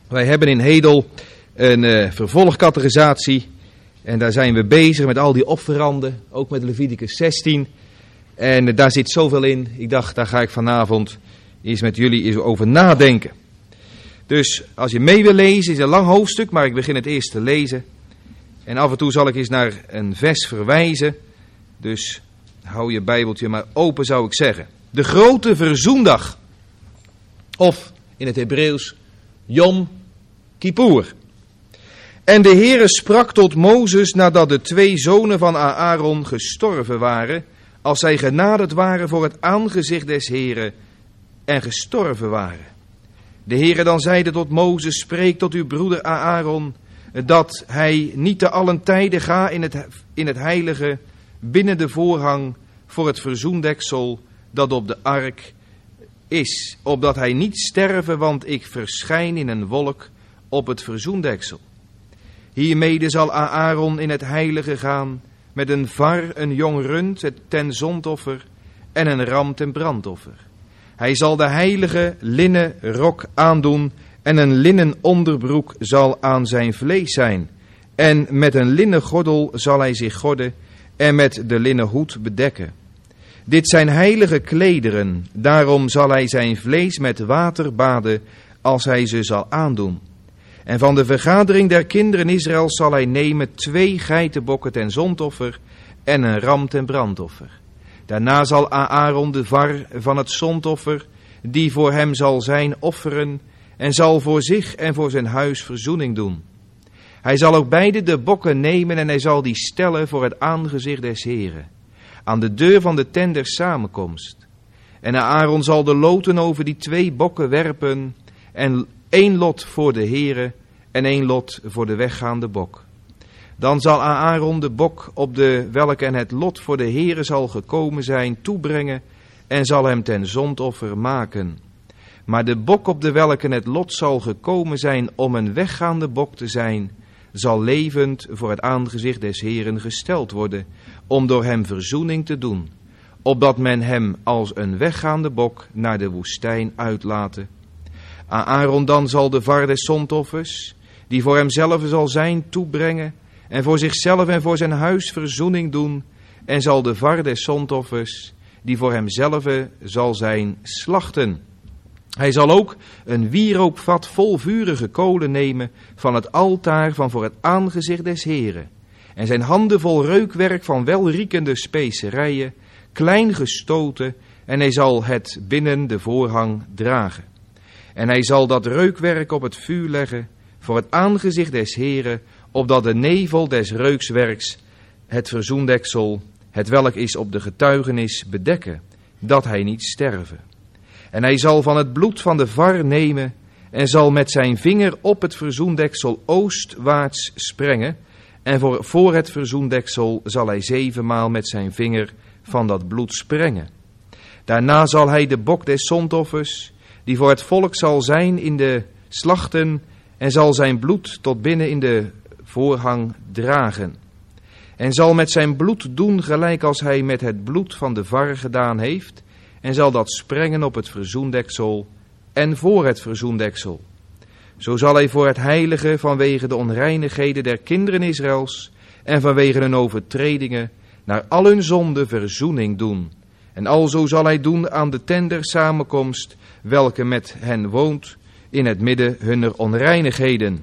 Wij hebben in Hedel een vervolgcategorisatie en daar zijn we bezig met al die offeranden, ook met Leviticus 16. En daar zit zoveel in, ik dacht daar ga ik vanavond eens met jullie eens over nadenken. Dus als je mee wil lezen, is een lang hoofdstuk, maar ik begin het eerst te lezen. En af en toe zal ik eens naar een vers verwijzen, dus hou je Bijbeltje maar open zou ik zeggen. De grote verzoendag, of in het Hebreeuws Yom Kippur. En de Heere sprak tot Mozes nadat de 2 zonen van Aaron gestorven waren, als zij genaderd waren voor het aangezicht des Heere en gestorven waren. De Heere dan zeide tot Mozes, spreek tot uw broeder Aaron, dat hij niet te allen tijden ga in het heilige, binnen de voorhang voor het verzoendeksel dat op de ark is, opdat hij niet sterven, want ik verschijn in een wolk op het verzoendeksel. Hiermede zal Aaron in het heilige gaan, met een var, een jong rund ten zondoffer en een ram ten brandoffer. Hij zal de heilige linnen rok aandoen en een linnen onderbroek zal aan zijn vlees zijn. En met een linnen gordel zal hij zich gorden en met de linnen hoed bedekken. Dit zijn heilige klederen, daarom zal hij zijn vlees met water baden als hij ze zal aandoen. En van de vergadering der kinderen Israëls zal hij nemen 2 geitenbokken ten zondoffer en een ram ten brandoffer. Daarna zal Aaron de var van het zondoffer, die voor hem zal zijn, offeren en zal voor zich en voor zijn huis verzoening doen. Hij zal ook beide de bokken nemen en hij zal die stellen voor het aangezicht des Heren, aan de deur van de tent der samenkomst. En Aaron zal de loten over die 2 bokken werpen en 1 lot voor de Heren en 1 lot voor de weggaande bok. Dan zal Aaron de bok op de welke en het lot voor de Heren zal gekomen zijn toebrengen en zal hem ten zondoffer maken. Maar de bok op de welke het lot zal gekomen zijn om een weggaande bok te zijn, zal levend voor het aangezicht des Heren gesteld worden, om door hem verzoening te doen, opdat men hem als een weggaande bok naar de woestijn uitlaten. Aaron dan zal de var des zondoffers, die voor hemzelf zal zijn, toebrengen en voor zichzelf en voor zijn huis verzoening doen, en zal de var des zondoffers, die voor hemzelf zal zijn, slachten. Hij zal ook een wierookvat vol vurige kolen nemen van het altaar van voor het aangezicht des Heren, en zijn handen vol reukwerk van welriekende specerijen, klein gestoten, en hij zal het binnen de voorhang dragen. En hij zal dat reukwerk op het vuur leggen voor het aangezicht des Heren, opdat de nevel des reukswerks het verzoendeksel, het welk is op de getuigenis, bedekken, dat hij niet sterven. En hij zal van het bloed van de var nemen en zal met zijn vinger op het verzoendeksel oostwaarts sprengen. En voor het verzoendeksel zal hij 7 maal met zijn vinger van dat bloed sprengen. Daarna zal hij de bok des zondoffers, die voor het volk zal zijn, in de slachten en zal zijn bloed tot binnen in de voorhang dragen. En zal met zijn bloed doen gelijk als hij met het bloed van de var gedaan heeft, en zal dat sprengen op het verzoendeksel en voor het verzoendeksel. Zo zal hij voor het heilige vanwege de onreinigheden der kinderen Israëls en vanwege hun overtredingen naar al hun zonden verzoening doen. En alzo zal hij doen aan de tent der samenkomst, welke met hen woont, in het midden hunner onreinigheden.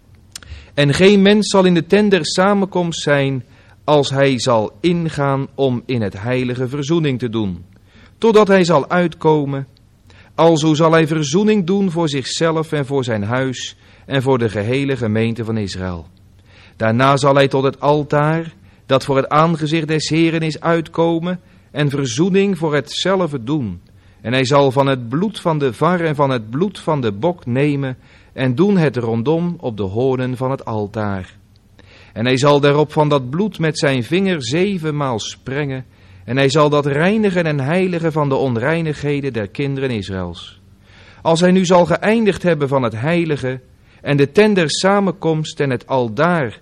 En geen mens zal in de tent der samenkomst zijn, als hij zal ingaan om in het heilige verzoening te doen, totdat hij zal uitkomen. Alzo zal hij verzoening doen voor zichzelf en voor zijn huis en voor de gehele gemeente van Israël. Daarna zal hij tot het altaar, dat voor het aangezicht des Heren is, uitkomen en verzoening voor hetzelfde doen. En hij zal van het bloed van de var en van het bloed van de bok nemen en doen het rondom op de hoornen van het altaar. En hij zal daarop van dat bloed met zijn vinger 7 maal sprengen, en hij zal dat reinigen en heiligen van de onreinigheden der kinderen Israëls. Als hij nu zal geëindigd hebben van het heilige en de tent der samenkomst en het altaar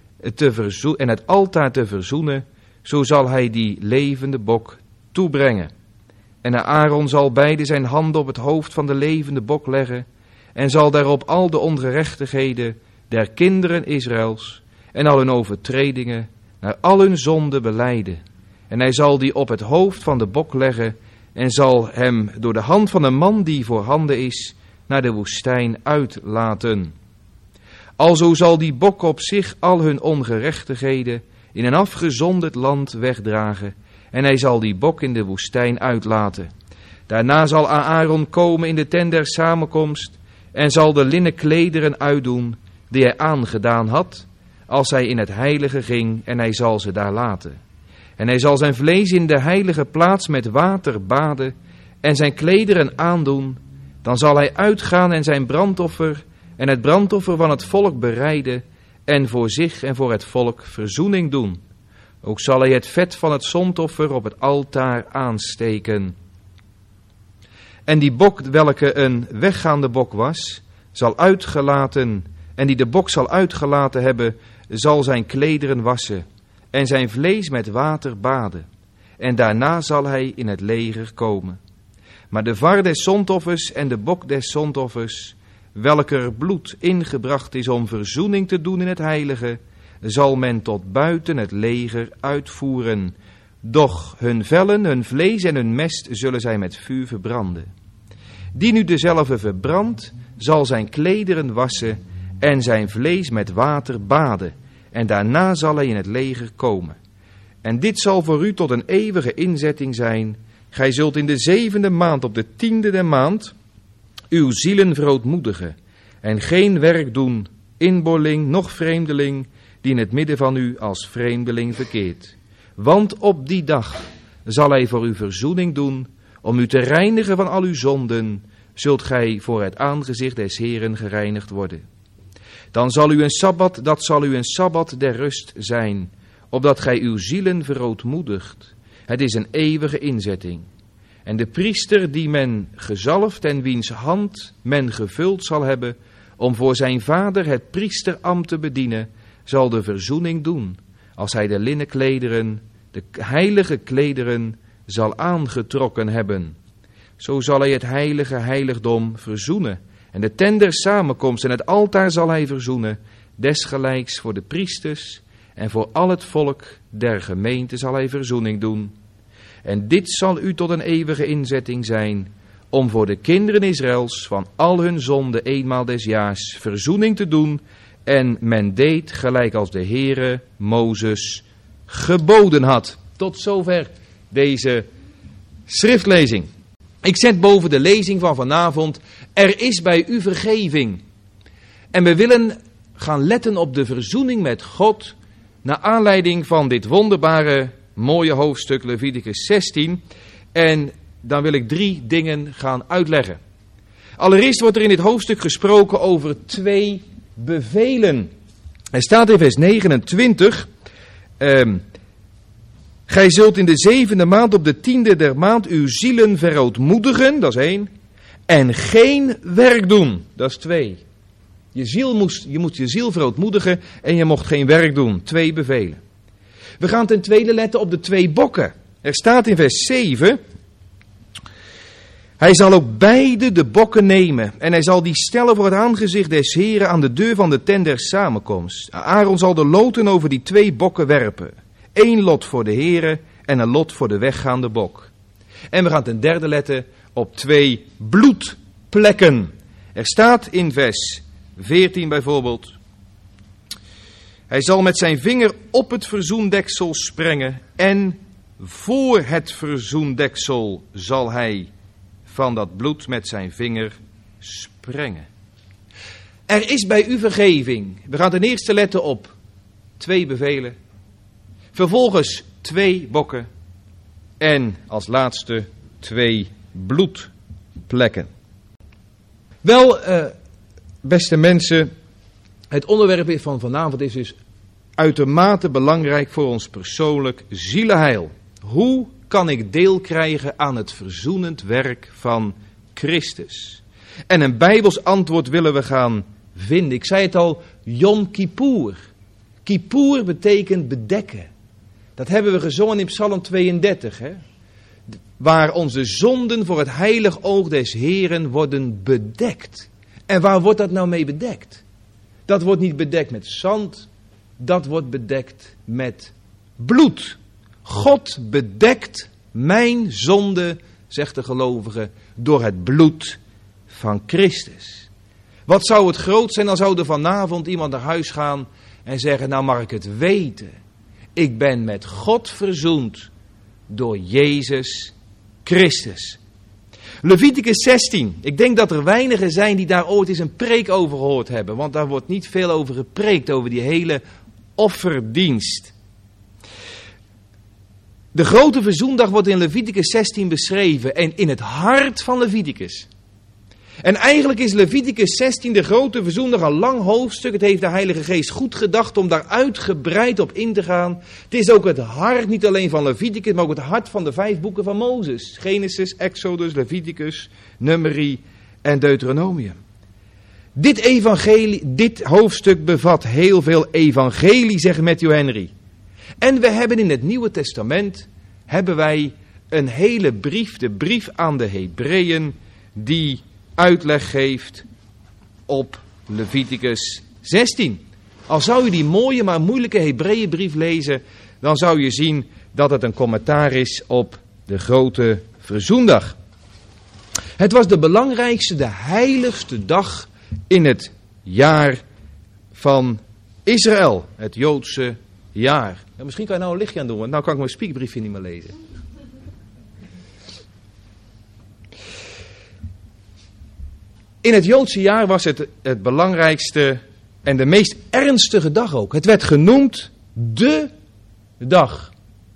te verzoenen, zo zal hij die levende bok toebrengen. En Aaron zal beide zijn handen op het hoofd van de levende bok leggen en zal daarop al de ongerechtigheden der kinderen Israëls en al hun overtredingen naar al hun zonden belijden. En hij zal die op het hoofd van de bok leggen en zal hem door de hand van een man die voorhanden is naar de woestijn uitlaten. Alzo zal die bok op zich al hun ongerechtigheden in een afgezonderd land wegdragen en hij zal die bok in de woestijn uitlaten. Daarna zal Aaron komen in de tent der samenkomst en zal de linnen klederen uitdoen die hij aangedaan had, als hij in het heilige ging, en hij zal ze daar laten. En hij zal zijn vlees in de heilige plaats met water baden en zijn klederen aandoen. Dan zal hij uitgaan en zijn brandoffer en het brandoffer van het volk bereiden en voor zich en voor het volk verzoening doen. Ook zal hij het vet van het zondoffer op het altaar aansteken. En die bok, welke een weggaande bok was, zal uitgelaten, en die de bok zal uitgelaten hebben, zal zijn klederen wassen en zijn vlees met water baden. En daarna zal hij in het leger komen. Maar de var des zondoffers en de bok des zondoffers, welker bloed ingebracht is om verzoening te doen in het heilige, zal men tot buiten het leger uitvoeren. Doch hun vellen, hun vlees en hun mest zullen zij met vuur verbranden. Die nu dezelfde verbrandt, zal zijn klederen wassen en zijn vlees met water baden. En daarna zal hij in het leger komen. En dit zal voor u tot een eeuwige inzetting zijn. Gij zult in de 7e maand op de 10e der maand uw zielen verootmoedigen en geen werk doen, inboorling, noch vreemdeling, die in het midden van u als vreemdeling verkeert. Want op die dag zal hij voor u verzoening doen, om u te reinigen van al uw zonden, zult gij voor het aangezicht des Heeren gereinigd worden. Dan zal u een sabbat, dat zal u een sabbat der rust zijn, opdat gij uw zielen verootmoedigt. Het is een eeuwige inzetting. En de priester die men gezalfd en wiens hand men gevuld zal hebben, om voor zijn vader het priesterambt te bedienen, zal de verzoening doen, als hij de linnen klederen, de heilige klederen, zal aangetrokken hebben. Zo zal hij het heilige heiligdom verzoenen, en de tent der samenkomst en het altaar zal hij verzoenen, desgelijks voor de priesters en voor al het volk der gemeente zal hij verzoening doen. En dit zal u tot een eeuwige inzetting zijn, om voor de kinderen Israëls van al hun zonden eenmaal des jaars verzoening te doen. En men deed gelijk als de Heere Mozes geboden had. Tot zover deze schriftlezing. Ik zet boven de lezing van vanavond: er is bij u vergeving. En we willen gaan letten op de verzoening met God, naar aanleiding van dit wonderbare, mooie hoofdstuk Leviticus 16. En dan wil ik 3 dingen gaan uitleggen. Allereerst wordt er in dit hoofdstuk gesproken over 2 bevelen. Er staat in vers 29... gij zult in de 7e maand op de 10e der maand uw zielen verootmoedigen, dat is 1. En geen werk doen, dat is 2. Je moet je ziel verootmoedigen en je mocht geen werk doen. 2 bevelen. We gaan ten tweede letten op de 2 bokken. Er staat in vers 7... hij zal ook beide de bokken nemen en hij zal die stellen voor het aangezicht des Heren aan de deur van de tent der samenkomst. Aaron zal de loten over die 2 bokken werpen. 1 lot voor de Heren en een lot voor de weggaande bok. En we gaan ten derde letten op 2 bloedplekken. Er staat in vers 14 bijvoorbeeld: hij zal met zijn vinger op het verzoendeksel sprengen en voor het verzoendeksel zal hij van dat bloed met zijn vinger sprengen. Er is bij u vergeving. We gaan ten eerste letten op 2 bevelen. Vervolgens 2 bokken. En als laatste 2 bloedplekken. Wel, beste mensen, het onderwerp van vanavond is dus uitermate belangrijk voor ons persoonlijk zielenheil. Hoe kan ik deel krijgen aan het verzoenend werk van Christus? En een Bijbels antwoord willen we gaan vinden. Ik zei het al, Yom Kippur. Kippur betekent bedekken. Dat hebben we gezongen in Psalm 32. Hè? Waar onze zonden voor het heilig oog des Heren worden bedekt. En waar wordt dat nou mee bedekt? Dat wordt niet bedekt met zand, dat wordt bedekt met bloed. God bedekt mijn zonde, zegt de gelovige, door het bloed van Christus. Wat zou het groot zijn, dan zou er vanavond iemand naar huis gaan en zeggen, nou mag ik het weten. Ik ben met God verzoend door Jezus Christus. Leviticus 16. Ik denk dat er weinigen zijn die daar ooit eens een preek over gehoord hebben. Want daar wordt niet veel over gepreekt, over die hele offerdienst. De grote verzoendag wordt in Leviticus 16 beschreven. En in het hart van Leviticus. En eigenlijk is Leviticus 16, de grote verzoendag, een lang hoofdstuk. Het heeft de Heilige Geest goed gedacht om daar uitgebreid op in te gaan. Het is ook het hart, niet alleen van Leviticus, maar ook het hart van de 5 boeken van Mozes. Genesis, Exodus, Leviticus, Numeri en Deuteronomium. Dit hoofdstuk bevat heel veel evangelie, zegt Matthew Henry. En we hebben in het Nieuwe Testament, hebben wij een hele brief, de brief aan de Hebreeën, die uitleg geeft op Leviticus 16. Al zou je die mooie maar moeilijke Hebreeënbrief lezen, dan zou je zien dat het een commentaar is op de grote verzoendag. Het was de belangrijkste, de heiligste dag in het jaar van Israël, het Joodse jaar. Ja, misschien kan je nou een lichtje aan doen, want nou kan ik mijn spiekbriefje niet meer lezen. In het Joodse jaar was het belangrijkste en de meest ernstige dag ook. Het werd genoemd de dag.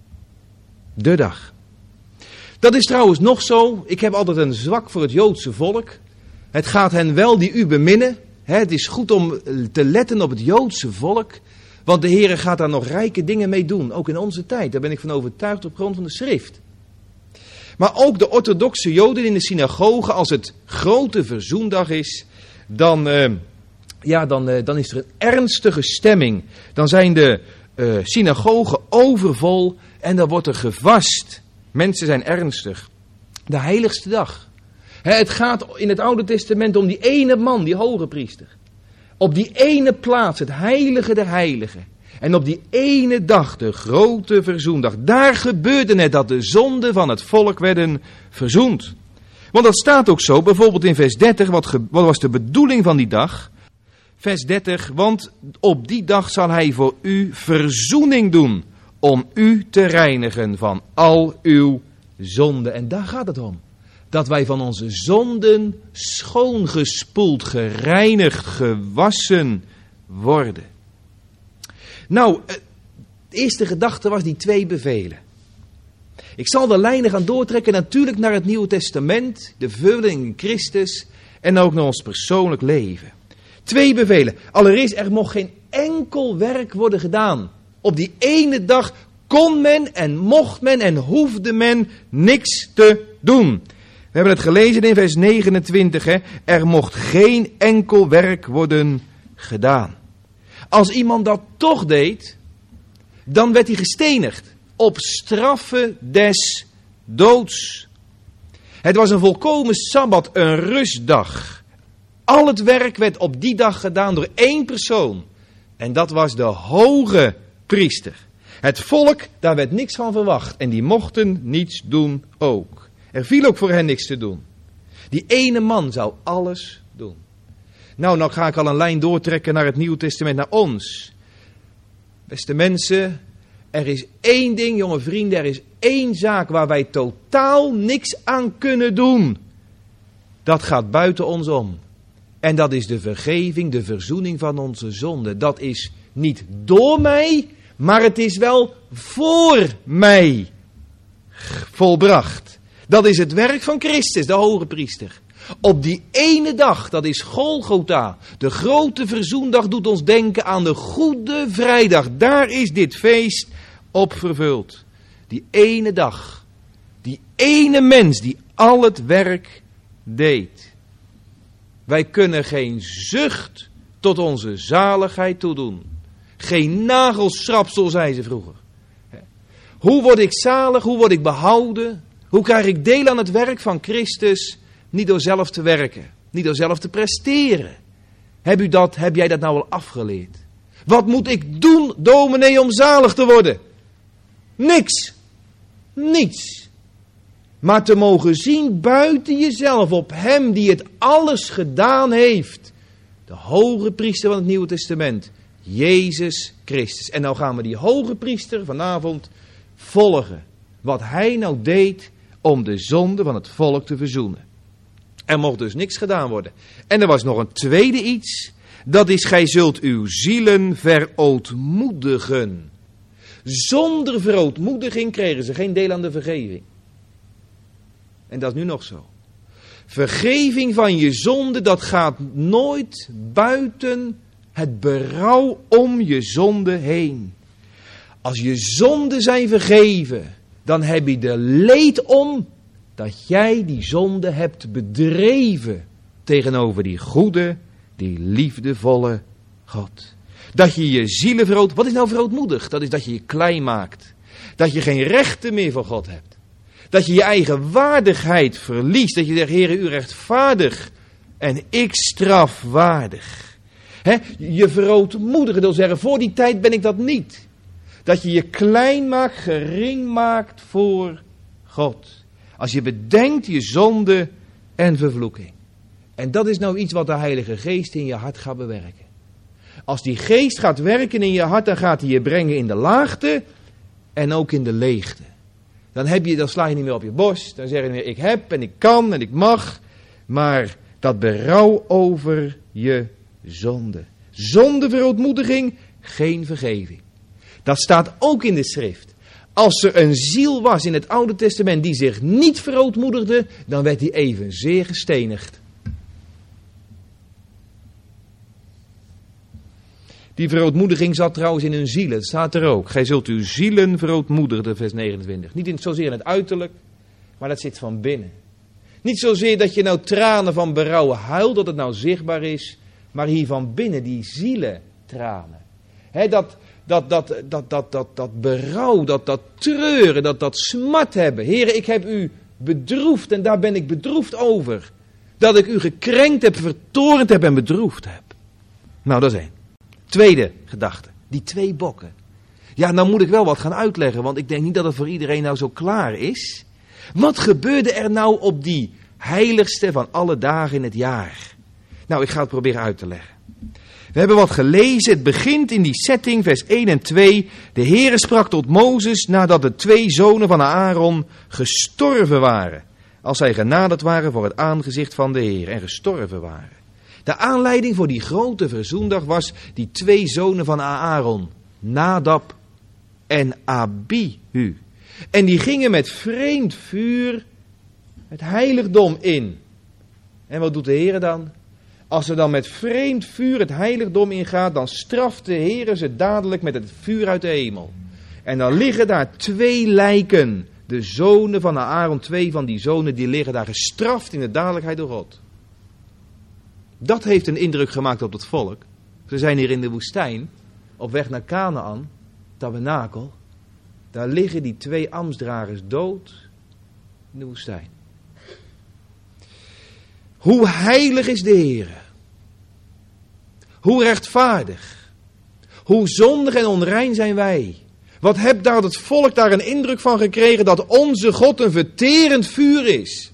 De dag. Dat is trouwens nog zo. Ik heb altijd een zwak voor het Joodse volk. Het gaat hen wel die u beminnen. Het is goed om te letten op het Joodse volk. Want de Heere gaat daar nog rijke dingen mee doen. Ook in onze tijd. Daar ben ik van overtuigd op grond van de schrift. Maar ook de orthodoxe Joden in de synagoge, als het grote verzoendag is, dan is er een ernstige stemming. Dan zijn de synagogen overvol en dan wordt er gevast. Mensen zijn ernstig. De heiligste dag. Het gaat in het Oude Testament om die ene man, die hoge priester. Op die ene plaats, het heilige der heiligen. En op die ene dag, de grote verzoendag, daar gebeurde het dat de zonden van het volk werden verzoend. Want dat staat ook zo, bijvoorbeeld in vers 30, wat was de bedoeling van die dag? Vers 30, want op die dag zal hij voor u verzoening doen, om u te reinigen van al uw zonden. En daar gaat het om. Dat wij van onze zonden schoongespoeld, gereinigd, gewassen worden. Nou, de eerste gedachte was die 2 bevelen. Ik zal de lijnen gaan doortrekken natuurlijk naar het Nieuwe Testament, de vervulling in Christus en ook naar ons persoonlijk leven. 2 bevelen. Allereerst, er mocht geen enkel werk worden gedaan. Op die ene dag kon men en mocht men en hoefde men niks te doen. We hebben het gelezen in vers 29. Er mocht geen enkel werk worden gedaan. Als iemand dat toch deed, dan werd hij gestenigd. Op straffe des doods. Het was een volkomen sabbat, een rustdag. Al het werk werd op die dag gedaan door 1 persoon. En dat was de hoge priester. Het volk, daar werd niks van verwacht. En die mochten niets doen ook. Er viel ook voor hen niks te doen. Die ene man zou alles doen. Nou ga ik al een lijn doortrekken naar het Nieuwe Testament, naar ons. Beste mensen, er is 1 ding, jonge vrienden, er is 1 zaak waar wij totaal niks aan kunnen doen. Dat gaat buiten ons om. En dat is de vergeving, de verzoening van onze zonden. Dat is niet door mij, maar het is wel voor mij volbracht. Dat is het werk van Christus, de hoge priester. Op die ene dag, dat is Golgotha, de grote verzoendag, doet ons denken aan de Goede Vrijdag. Daar is dit feest op vervuld. Die ene dag, die ene mens die al het werk deed. Wij kunnen geen zucht tot onze zaligheid toedoen. Geen nagelschrapsel, zei ze vroeger. Hoe word ik zalig, hoe word ik behouden? Hoe krijg ik deel aan het werk van Christus? Niet door zelf te werken. Niet door zelf te presteren. Heb jij dat nou al afgeleerd? Wat moet ik doen, dominee, om zalig te worden? Niks. Niets. Maar te mogen zien buiten jezelf op hem die het alles gedaan heeft. De hoge priester van het Nieuwe Testament. Jezus Christus. En nou gaan we die hoge priester vanavond volgen. Wat hij nou deed om de zonde van het volk te verzoenen. Er mocht dus niks gedaan worden. En er was nog een tweede iets. Dat is, gij zult uw zielen verootmoedigen. Zonder verootmoediging kregen ze geen deel aan de vergeving. En dat is nu nog zo. Vergeving van je zonde, dat gaat nooit buiten het berouw om je zonde heen. Als je zonden zijn vergeven, dan heb je er leed om dat jij die zonde hebt bedreven tegenover die goede, die liefdevolle God. Dat je je zielen verootmoedigt. Wat is nou verootmoedig? Dat is dat je je klein maakt. Dat je geen rechten meer voor God hebt. Dat je je eigen waardigheid verliest. Dat je zegt, Heere, u rechtvaardig en ik strafwaardig. Je verootmoedigen wil zeggen, voor die tijd ben ik dat niet. Dat je je klein maakt, gering maakt voor God. Als je bedenkt je zonde en vervloeking. En dat is nou iets wat de Heilige Geest in je hart gaat bewerken. Als die Geest gaat werken in je hart, dan gaat hij je brengen in de laagte en ook in de leegte. Dan sla je niet meer op je borst. Dan zeg je niet meer, ik heb en ik kan en ik mag. Maar dat berouw over je zonde. Zonder verootmoediging, geen vergeving. Dat staat ook in de schrift. Als er een ziel was in het Oude Testament die zich niet verootmoedigde, dan werd hij evenzeer gestenigd. Die verootmoediging zat trouwens in hun zielen. Dat staat er ook. Gij zult uw zielen verootmoedigen, vers 29. Niet zozeer in het uiterlijk, maar dat zit van binnen. Niet zozeer dat je nou tranen van berouw huilt, dat het nou zichtbaar is. Maar hier van binnen, die zielentranen. Dat berouw, dat treuren, dat smart hebben. Heere, ik heb u bedroefd en daar ben ik bedroefd over. Dat ik u gekrenkt heb, vertorend heb en bedroefd heb. Nou, dat is één. Tweede gedachte, die 2 bokken. Ja, nou moet ik wel wat gaan uitleggen, want ik denk niet dat het voor iedereen nou zo klaar is. Wat gebeurde er nou op die heiligste van alle dagen in het jaar? Nou, ik ga het proberen uit te leggen. We hebben wat gelezen, het begint in die setting, vers 1 en 2. De Heere sprak tot Mozes nadat de 2 zonen van Aaron gestorven waren. Als zij genaderd waren voor het aangezicht van de Heer en gestorven waren. De aanleiding voor die grote verzoendag was die 2 zonen van Aaron, Nadab en Abihu. En die gingen met vreemd vuur het heiligdom in. En wat doet de Heer dan? Als er dan met vreemd vuur het heiligdom ingaat, dan straft de Heer ze dadelijk met het vuur uit de hemel. En dan liggen daar 2 lijken. De zonen van Aaron, 2 van die zonen, die liggen daar gestraft in de dadelijkheid door God. Dat heeft een indruk gemaakt op het volk. Ze zijn hier in de woestijn, op weg naar Kanaan, tabernakel. Daar liggen die 2 ambtsdragers dood in de woestijn. Hoe heilig is de Heer? Hoe rechtvaardig? Hoe zondig en onrein zijn wij? Wat heeft daar het volk daar een indruk van gekregen dat onze God een verterend vuur is?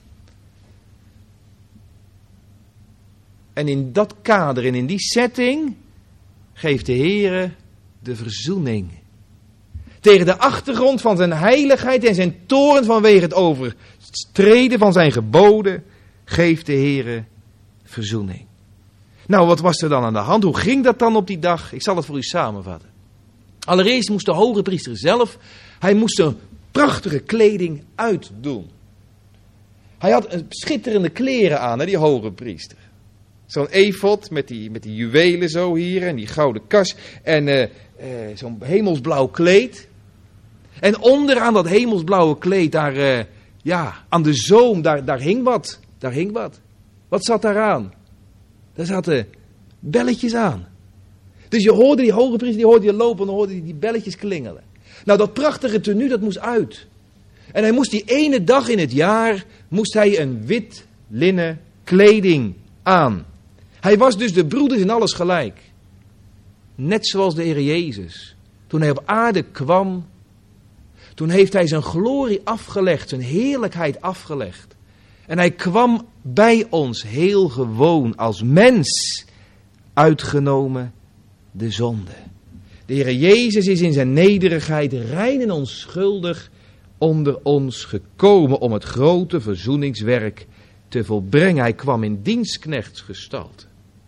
En in dat kader en in die setting geeft de Heer de verzoening. Tegen de achtergrond van zijn heiligheid en zijn toorn vanwege het overtreden van zijn geboden geeft de Heer verzoening. Nou, wat was er dan aan de hand? Hoe ging dat dan op die dag? Ik zal het voor u samenvatten. Allereerst moest de hoge priester zelf, hij moest een prachtige kleding uitdoen. Hij had schitterende kleren aan, hè, die hoge priester. Zo'n efod met die juwelen zo hier en die gouden kas en zo'n hemelsblauw kleed. En onderaan dat hemelsblauwe kleed, daar, aan de zoom, daar hing wat. Daar hing wat. Wat zat daar aan? Daar zaten belletjes aan. Dus je hoorde die hoge priester, die hoorde je lopen en dan hoorde je die belletjes klingelen. Nou, dat prachtige tenue, dat moest uit. En hij moest die ene dag in het jaar, moest hij een wit linnen kleding aan. Hij was dus de broeders in alles gelijk. Net zoals de Heer Jezus. Toen hij op aarde kwam, toen heeft hij zijn glorie afgelegd, zijn heerlijkheid afgelegd. En hij kwam bij ons heel gewoon als mens, uitgenomen de zonde. De Heer Jezus is in zijn nederigheid rein en onschuldig onder ons gekomen om het grote verzoeningswerk te volbrengen. Hij kwam in dienstknechtsgestalte.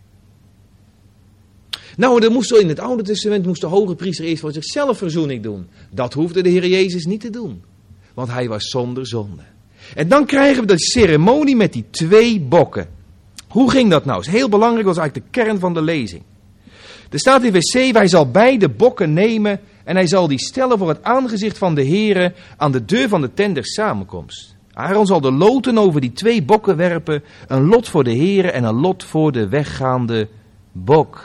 Nou, er moest in het Oude Testament moest de hoge priester eerst voor zichzelf verzoening doen. Dat hoefde de Heer Jezus niet te doen, want hij was zonder zonde. En dan krijgen we de ceremonie met die 2 bokken. Hoe ging dat nou? Dat is heel belangrijk, dat is eigenlijk de kern van de lezing. Er staat in vers 7, hij zal beide bokken nemen en hij zal die stellen voor het aangezicht van de Heere aan de deur van de tent der samenkomst. Aaron zal de loten over die 2 bokken werpen, een lot voor de Heere en een lot voor de weggaande bok.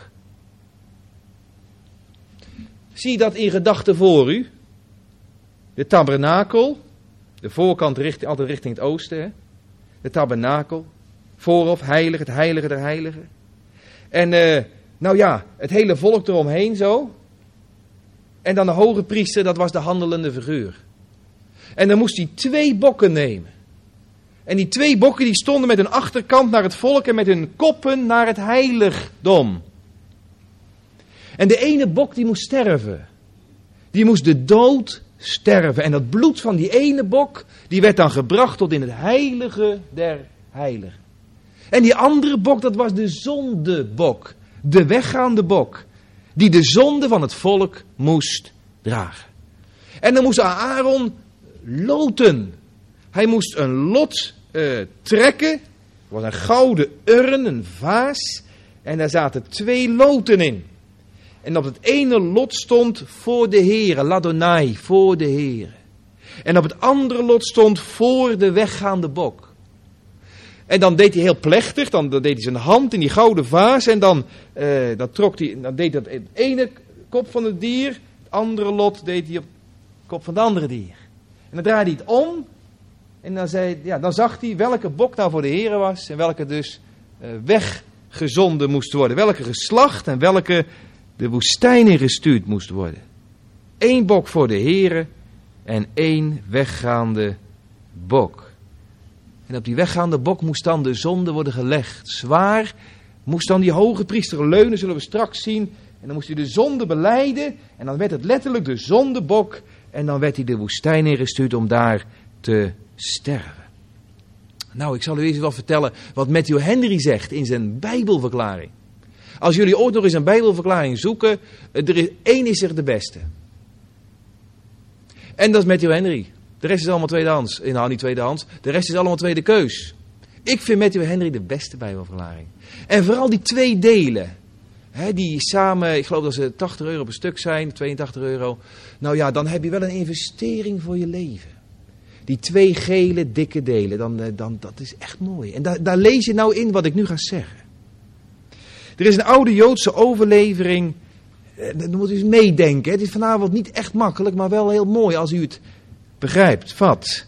Zie je dat in gedachten voor u? De tabernakel, de voorkant altijd richting het oosten. Hè? De tabernakel, voorhof, heilige, het heilige der heiligen. En nou ja, het hele volk eromheen zo. En dan de hoge priester, dat was de handelende figuur. En dan moest hij 2 bokken nemen. En die 2 bokken die stonden met hun achterkant naar het volk en met hun koppen naar het heiligdom. En de ene bok die moest sterven. Die moest de dood sterven. En dat bloed van die ene bok, die werd dan gebracht tot in het heilige der heiligen. En die andere bok, dat was de zondebok. De weggaande bok. Die de zonde van het volk moest dragen. En dan moest Aaron loten. Hij moest een lot trekken. Het was een gouden urn, een vaas. En daar zaten 2 loten in. En op het ene lot stond voor de Heere, Ladonai, voor de Heere. En op het andere lot stond voor de weggaande bok. En dan deed hij heel plechtig, dan deed hij zijn hand in die gouden vaas. En dan deed hij het ene kop van het dier, het andere lot deed hij op de kop van het andere dier. En dan draaide hij het om. En dan zag hij welke bok nou voor de Heere was en welke dus weggezonden moest worden. Welke geslacht en welke de woestijn ingestuurd moest worden. 1 bok voor de Heere en 1 weggaande bok. En op die weggaande bok moest dan de zonde worden gelegd. Zwaar moest dan die hoge priester leunen, zullen we straks zien. En dan moest hij de zonde belijden. En dan werd het letterlijk de zondebok. En dan werd hij de woestijn ingestuurd om daar te sterven. Nou, ik zal u eerst wel vertellen wat Matthew Henry zegt in zijn Bijbelverklaring. Als jullie ooit nog eens een Bijbelverklaring zoeken, één is er de beste. En dat is Matthew Henry. De rest is allemaal tweedehands. Nou, niet tweedehands. De rest is allemaal tweede keus. Ik vind Matthew Henry de beste Bijbelverklaring. En vooral die 2 delen. Die samen, ik geloof dat ze €80 per stuk zijn, €82. Nou ja, dan heb je wel een investering voor je leven. Die 2 gele, dikke delen, dat is echt mooi. En daar lees je nou in wat ik nu ga zeggen. Er is een oude Joodse overlevering. Dan moet u eens meedenken. Het is vanavond niet echt makkelijk, maar wel heel mooi als u het begrijpt. Vat.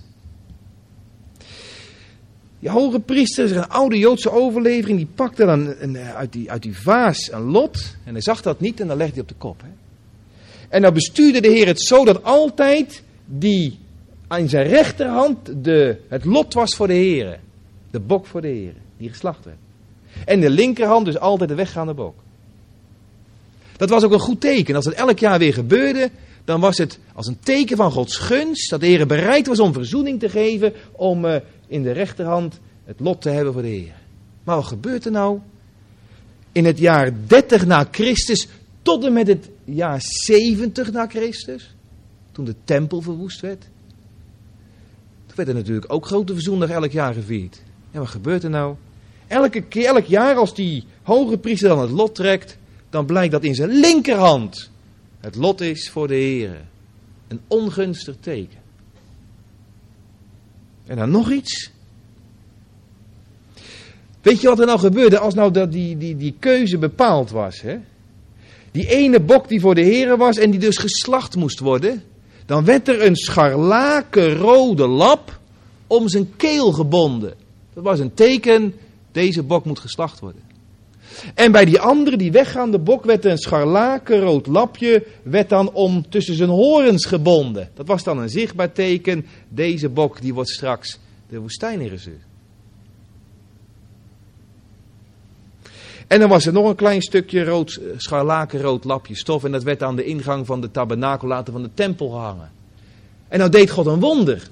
Die hoge priester, is een oude Joodse overlevering, die pakte dan uit die vaas een lot. En hij zag dat niet en dan legde hij op de kop. Hè. En dan bestuurde de Heer het zo dat altijd die aan zijn rechterhand het lot was voor de Heer. De bok voor de Heer, die geslacht werd. En de linkerhand dus altijd de weggaande bok. Dat was ook een goed teken. Als het elk jaar weer gebeurde, dan was het als een teken van Gods gunst. Dat de Heer bereid was om verzoening te geven. Om in de rechterhand het lot te hebben voor de Heer. Maar wat gebeurt er nou? In het jaar 30 na Christus tot en met het jaar 70 na Christus. Toen de tempel verwoest werd. Toen werd er natuurlijk ook grote verzoendag elk jaar gevierd. En wat gebeurt er nou? Elk jaar als die hoge priester dan het lot trekt, dan blijkt dat in zijn linkerhand het lot is voor de Heer. Een ongunstig teken. En dan nog iets. Weet je wat er nou gebeurde als nou die keuze bepaald was? Hè? Die ene bok die voor de Heer was en die dus geslacht moest worden. Dan werd er een scharlakenrode lap om zijn keel gebonden. Dat was een teken, Deze bok moet geslacht worden. En bij die andere, die weggaande bok, werd een scharlakenrood lapje, werd dan om tussen zijn horens gebonden. Dat was dan een zichtbaar teken. Deze bok, die wordt straks de woestijn ingestuurd. En dan was er nog een klein stukje scharlakenrood lapje stof. En dat werd aan de ingang van de tabernakel, later van de tempel gehangen. En nou deed God een wonder.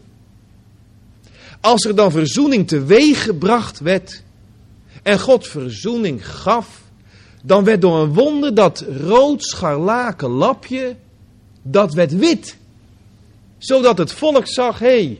Als er dan verzoening teweeggebracht werd en God verzoening gaf, dan werd door een wonder dat rood scharlaken lapje, dat werd wit. Zodat het volk zag, hé,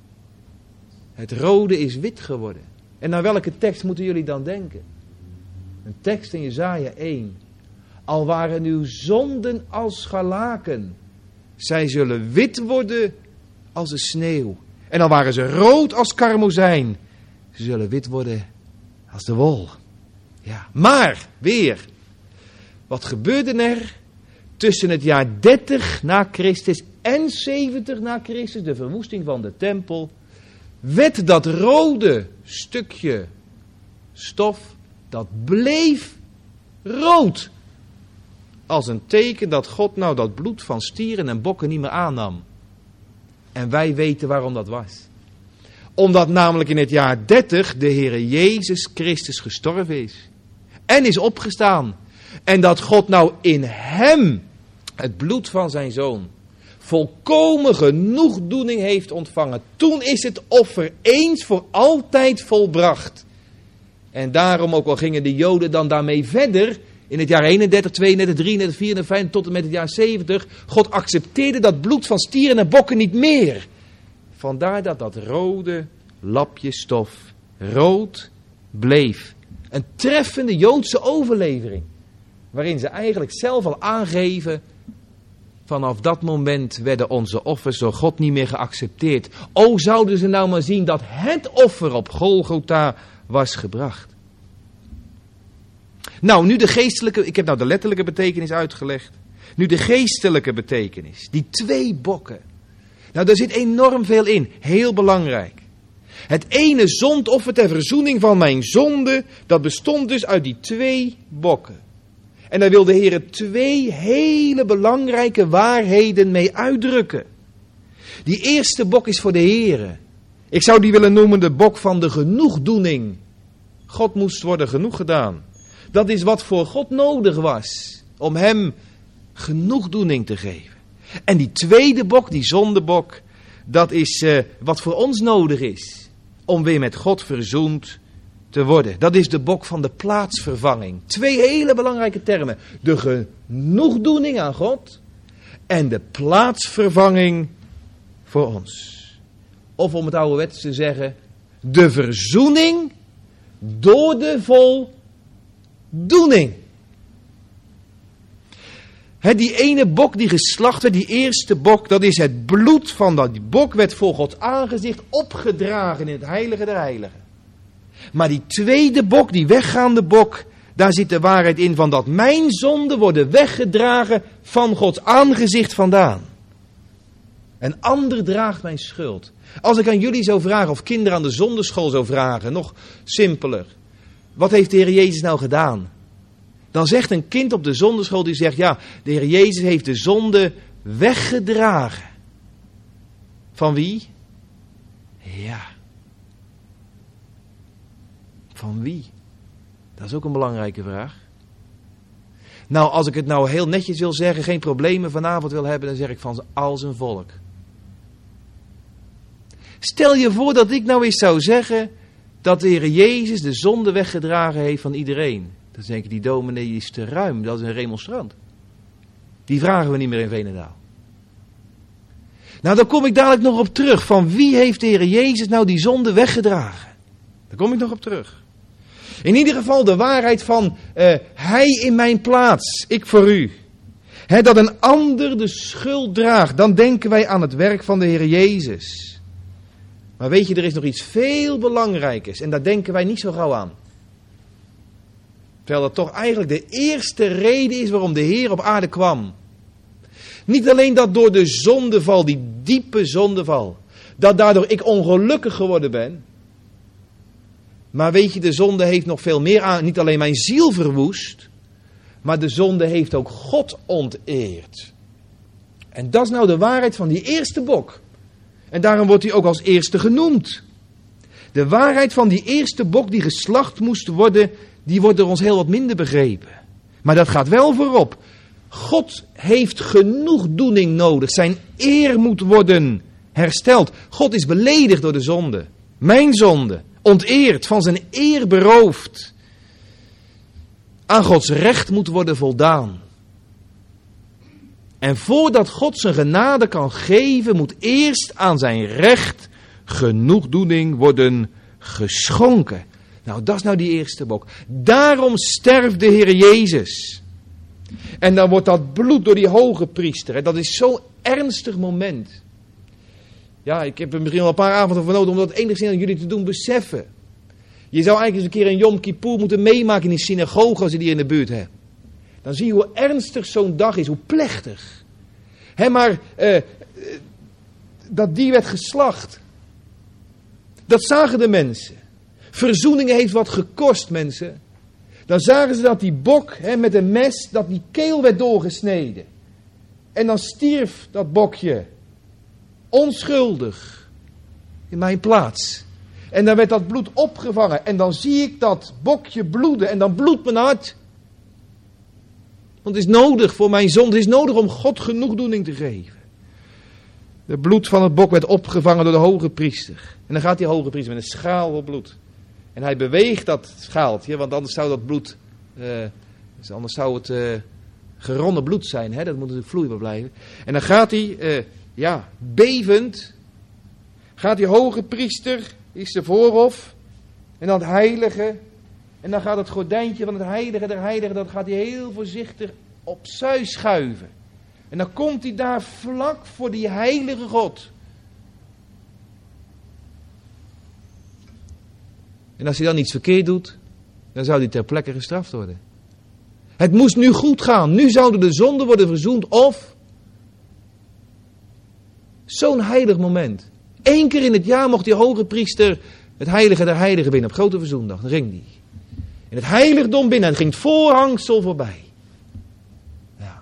het rode is wit geworden. En naar welke tekst moeten jullie dan denken? Een tekst in Jesaja 1. Al waren uw zonden als scharlaken, zij zullen wit worden als de sneeuw. En al waren ze rood als karmozijn, ze zullen wit worden als de wol. Ja, maar weer, wat gebeurde er tussen het jaar 30 na Christus en 70 na Christus, de verwoesting van de tempel, werd dat rode stukje stof, dat bleef rood. Als een teken dat God nou dat bloed van stieren en bokken niet meer aannam. En wij weten waarom dat was. Omdat namelijk in het jaar 30 de Heere Jezus Christus gestorven is. En is opgestaan. En dat God nou in hem het bloed van zijn zoon volkomen genoegdoening heeft ontvangen. Toen is het offer eens voor altijd volbracht. En daarom, ook al gingen de Joden dan daarmee verder, in het jaar 31, 32, 33, 34, 35 tot en met het jaar 70, God accepteerde dat bloed van stieren en bokken niet meer. Vandaar dat dat rode lapje stof rood bleef. Een treffende Joodse overlevering, waarin ze eigenlijk zelf al aangeven, vanaf dat moment werden onze offers door God niet meer geaccepteerd. O, zouden ze nou maar zien dat het offer op Golgotha was gebracht. Nou, nu de geestelijke, ik heb nou de letterlijke betekenis uitgelegd. Nu de geestelijke betekenis, die 2 bokken. Nou, daar zit enorm veel in, heel belangrijk. Het ene zondoffer ter verzoening van mijn zonde, dat bestond dus uit die 2 bokken. En daar wil de Heer 2 hele belangrijke waarheden mee uitdrukken. Die eerste bok is voor de Heer. Ik zou die willen noemen de bok van de genoegdoening. God moest worden genoeg gedaan. Dat is wat voor God nodig was, om hem genoegdoening te geven. En die tweede bok, die zondebok, dat is wat voor ons nodig is, om weer met God verzoend te worden. Dat is de bok van de plaatsvervanging. 2 hele belangrijke termen. De genoegdoening aan God en de plaatsvervanging voor ons. Of om het ouderwets te zeggen, de verzoening door de voldoening. Die ene bok die geslacht werd, die eerste bok, dat is het bloed van dat bok, werd voor Gods aangezicht opgedragen in het heilige der heiligen. Maar die tweede bok, die weggaande bok, daar zit de waarheid in van dat mijn zonden worden weggedragen van Gods aangezicht vandaan. Een ander draagt mijn schuld. Als ik aan jullie zou vragen, of kinderen aan de zonderschool zou vragen, nog simpeler. Wat heeft de Heer Jezus nou gedaan? Dan zegt een kind op de zonderschool, die zegt, ja, de Heer Jezus heeft de zonde weggedragen. Van wie? Ja. Van wie? Dat is ook een belangrijke vraag. Nou, als ik het nou heel netjes wil zeggen, geen problemen vanavond wil hebben, dan zeg ik van al zijn volk. Stel je voor dat ik nou eens zou zeggen dat de Heer Jezus de zonde weggedragen heeft van iedereen. Dan denk ik, die dominee is te ruim, dat is een remonstrant. Die vragen we niet meer in Veenendaal. Nou, daar kom ik dadelijk nog op terug. Van wie heeft de Heer Jezus nou die zonde weggedragen? Daar kom ik nog op terug. In ieder geval de waarheid van hij in mijn plaats, ik voor u. Dat een ander de schuld draagt, dan denken wij aan het werk van de Heer Jezus. Maar weet je, er is nog iets veel belangrijkers en daar denken wij niet zo gauw aan. Terwijl dat toch eigenlijk de eerste reden is waarom de Heer op aarde kwam. Niet alleen dat door de zondeval, die diepe zondeval, dat daardoor ik ongelukkig geworden ben. Maar weet je, de zonde heeft nog veel meer aan. Niet alleen mijn ziel verwoest, maar de zonde heeft ook God onteerd. En dat is nou de waarheid van die eerste bok. En daarom wordt hij ook als eerste genoemd. De waarheid van die eerste bok die geslacht moest worden, die wordt door ons heel wat minder begrepen. Maar dat gaat wel voorop. God heeft genoegdoening nodig. Zijn eer moet worden hersteld. God is beledigd door de zonde. Mijn zonde. Onteerd, van zijn eer beroofd. Aan Gods recht moet worden voldaan. En voordat God zijn genade kan geven, moet eerst aan zijn recht genoegdoening worden geschonken. Nou, dat is nou die eerste bok. Daarom sterft de Heer Jezus. En dan wordt dat bloed door die hoge priester. En dat is zo'n ernstig moment. Ja, ik heb er misschien al een paar avonden voor nodig om dat enigszins aan jullie te doen beseffen. Je zou eigenlijk eens een keer een Yom Kippur moeten meemaken in die synagoge als je die in de buurt hebt. Dan zie je hoe ernstig zo'n dag is, hoe plechtig. Maar dat die werd geslacht. Dat zagen de mensen. Verzoening heeft wat gekost, mensen. Dan zagen ze dat die bok met een mes, dat die keel werd doorgesneden. En dan stierf dat bokje. Onschuldig. In mijn plaats. En dan werd dat bloed opgevangen. En dan zie ik dat bokje bloeden. En dan bloedt mijn hart. Want het is nodig voor mijn zonde. Het is nodig om God genoegdoening te geven. Het bloed van het bok werd opgevangen door de hoge priester. En dan gaat die hoge priester met een schaal vol bloed. En hij beweegt dat schaaltje, want anders zou dat bloed, anders zou het geronnen bloed zijn. Dat moet natuurlijk vloeibaar blijven. En dan gaat hij, bevend, gaat die hoge priester, is de voorhof, en dan het heilige. En dan gaat het gordijntje van het heilige der heiligen, dat gaat hij heel voorzichtig opzij schuiven. En dan komt hij daar vlak voor die heilige God. En als hij dan iets verkeerd doet, dan zou hij ter plekke gestraft worden. Het moest nu goed gaan. Nu zouden de zonden worden verzoend of... Zo'n heilig moment. 1 keer in het jaar mocht die hoge priester het heilige der heiligen binnen. Op grote verzoendag. Dan ging die. In het heiligdom binnen. En ging het voorhangsel voorbij. Ja.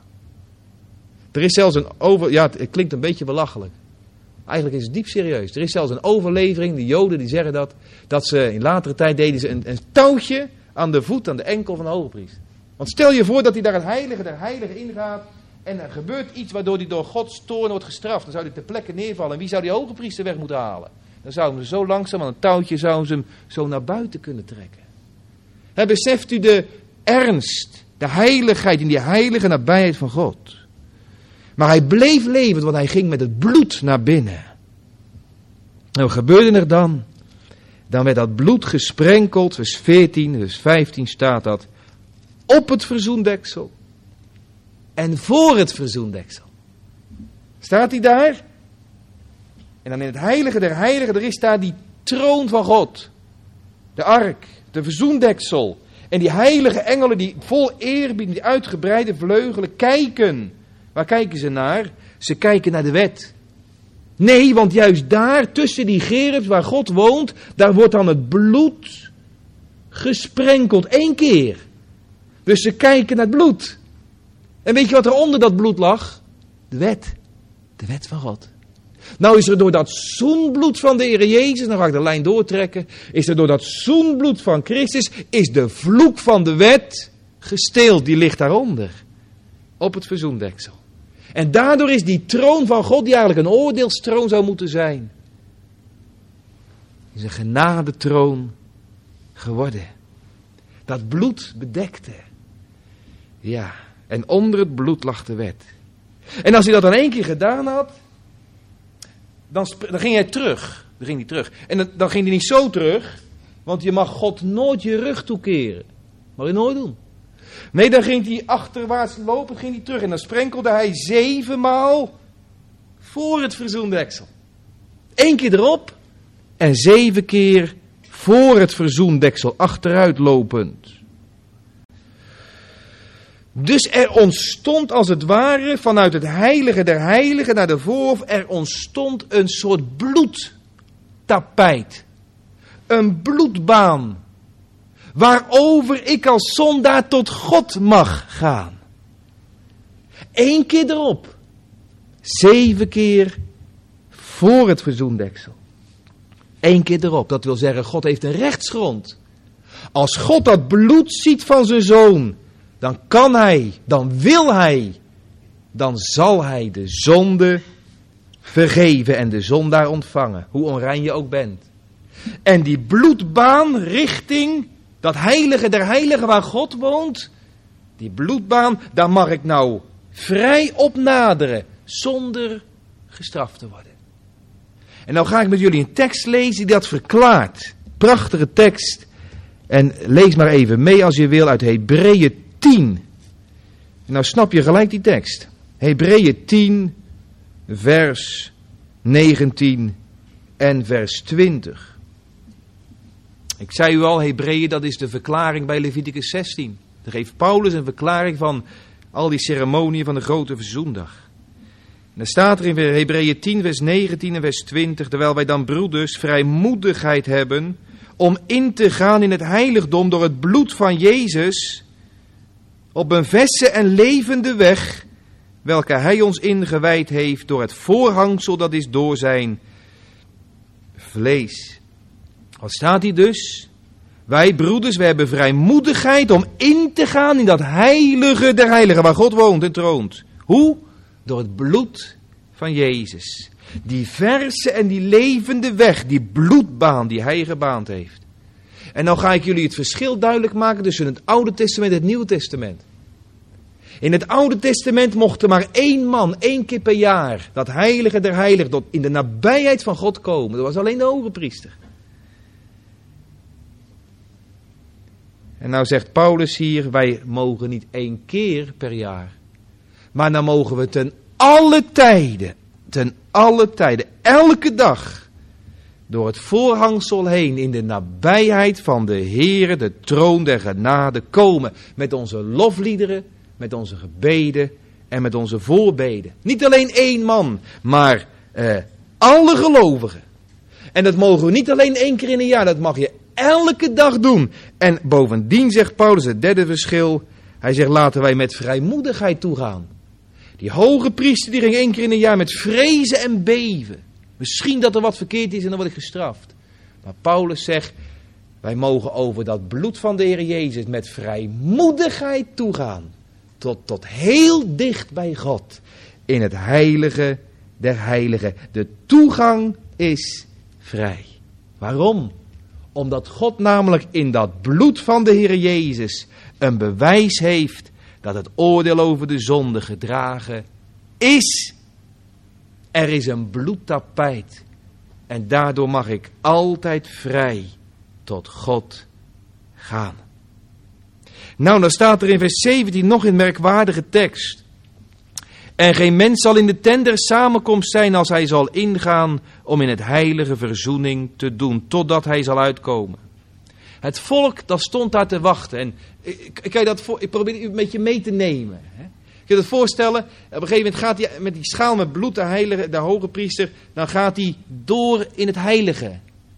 Er is zelfs het klinkt een beetje belachelijk. Eigenlijk is het diep serieus. Er is zelfs een overlevering, de Joden die zeggen dat ze in latere tijd deden ze een touwtje aan de voet, aan de enkel van de hogepriester. Want stel je voor dat hij daar het heilige der heiligen ingaat en er gebeurt iets waardoor hij door Gods toorn wordt gestraft. Dan zou hij ter plekke neervallen. En wie zou die hogepriester weg moeten halen? Dan zouden ze zo langzaam aan een touwtje zouden ze hem zo naar buiten kunnen trekken. Beseft u de ernst, de heiligheid in die heilige nabijheid van God. Maar hij bleef levend, want hij ging met het bloed naar binnen. En wat gebeurde er dan? Dan werd dat bloed gesprenkeld, vers 14, vers 15 staat dat, op het verzoendeksel. En voor het verzoendeksel. Staat hij daar? En dan in het heilige der heiligen, er is daar die troon van God. De ark, de verzoendeksel. En die heilige engelen die vol eerbied, die uitgebreide vleugelen kijken. Waar kijken ze naar? Ze kijken naar de wet. Nee, want juist daar, tussen die gerubs waar God woont, daar wordt dan het bloed gesprenkeld. 1 keer. Dus ze kijken naar het bloed. En weet je wat er onder dat bloed lag? De wet. De wet van God. Nou is er door dat zoenbloed van de Heer Jezus, dan ga ik de lijn doortrekken, is er door dat zoenbloed van Christus, is de vloek van de wet gesteeld. Die ligt daaronder. Op het verzoendeksel. En daardoor is die troon van God, die eigenlijk een oordeelstroon zou moeten zijn, is een genadetroon geworden. Dat bloed bedekte. Ja, en onder het bloed lag de wet. En als hij dat dan 1 keer gedaan had, dan ging hij terug. Dan ging hij terug. En dan ging hij niet zo terug, want je mag God nooit je rug toekeren. Mag je nooit doen. Nee, dan ging hij achterwaarts lopen, ging hij terug. En dan sprenkelde hij 7 maal voor het verzoendeksel. 1 keer erop en 7 keer voor het verzoendeksel, achteruit lopend. Dus er ontstond als het ware vanuit het heilige der heiligen naar de voorhof, er ontstond een soort bloedtapijt. Een bloedbaan. waarover ik als zondaar tot God mag gaan. 1 keer erop. 7 keer voor het verzoendeksel. 1 keer erop. Dat wil zeggen, God heeft een rechtsgrond. Als God dat bloed ziet van zijn zoon, dan kan hij, dan wil hij, dan zal hij de zonde vergeven en de zondaar ontvangen. Hoe onrein je ook bent. En die bloedbaan richting dat heilige der heiligen waar God woont, die bloedbaan, daar mag ik nou vrij op naderen, zonder gestraft te worden. En nou ga ik met jullie een tekst lezen die dat verklaart. Prachtige tekst. En lees maar even mee als je wil uit Hebreeën 10. En nou snap je gelijk die tekst. Hebreeën 10, vers 19 en vers 20. Ik zei u al, Hebreeën, dat is de verklaring bij Leviticus 16. Daar geeft Paulus een verklaring van al die ceremonieën van de grote verzoendag. En dan staat er in Hebreeën 10, vers 19 en vers 20, terwijl wij dan broeders vrijmoedigheid hebben om in te gaan in het heiligdom door het bloed van Jezus, op een verse en levende weg, welke hij ons ingewijd heeft door het voorhangsel, dat is door zijn vlees. Wat staat hier dus? Wij broeders, we hebben vrijmoedigheid om in te gaan in dat heilige der heiligen, waar God woont en troont. Hoe? Door het bloed van Jezus. Die verse en die levende weg, die bloedbaan die hij gebaand heeft. En nou ga ik jullie het verschil duidelijk maken tussen het Oude Testament en het Nieuwe Testament. In het Oude Testament mocht er maar 1 man, 1 keer per jaar, dat heilige der heiligen, tot in de nabijheid van God komen. Dat was alleen de hoge priester. En nou zegt Paulus hier, wij mogen niet 1 keer per jaar. Maar dan mogen we ten alle tijden, elke dag, door het voorhangsel heen in de nabijheid van de Heere, de troon der genade, komen. Met onze lofliederen, met onze gebeden en met onze voorbeden. Niet alleen 1 man, maar alle gelovigen. En dat mogen we niet alleen 1 keer in een jaar, dat mag je elke dag doen. En bovendien zegt Paulus, het derde verschil, hij zegt laten wij met vrijmoedigheid toegaan. Die hoge priester die ging 1 keer in een jaar met vrezen en beven. Misschien dat er wat verkeerd is en dan word ik gestraft. Maar Paulus zegt, wij mogen over dat bloed van de Heer Jezus met vrijmoedigheid toegaan. Tot heel dicht bij God. In het heilige der heiligen. De toegang is vrij. Waarom? Omdat God namelijk in dat bloed van de Heer Jezus een bewijs heeft dat het oordeel over de zonde gedragen is. Er is een bloedtapijt. En daardoor mag ik altijd vrij tot God gaan. Nou, dan staat er in vers 17 nog een merkwaardige tekst. En geen mens zal in de tent der samenkomst zijn als hij zal ingaan om in het heilige verzoening te doen, totdat hij zal uitkomen. Het volk, dat stond daar te wachten. En ik probeer u een beetje mee te nemen. Hè. Je kunt het voorstellen, op een gegeven moment gaat hij met die schaal met bloed, de hoge priester, dan gaat hij door in het heilige.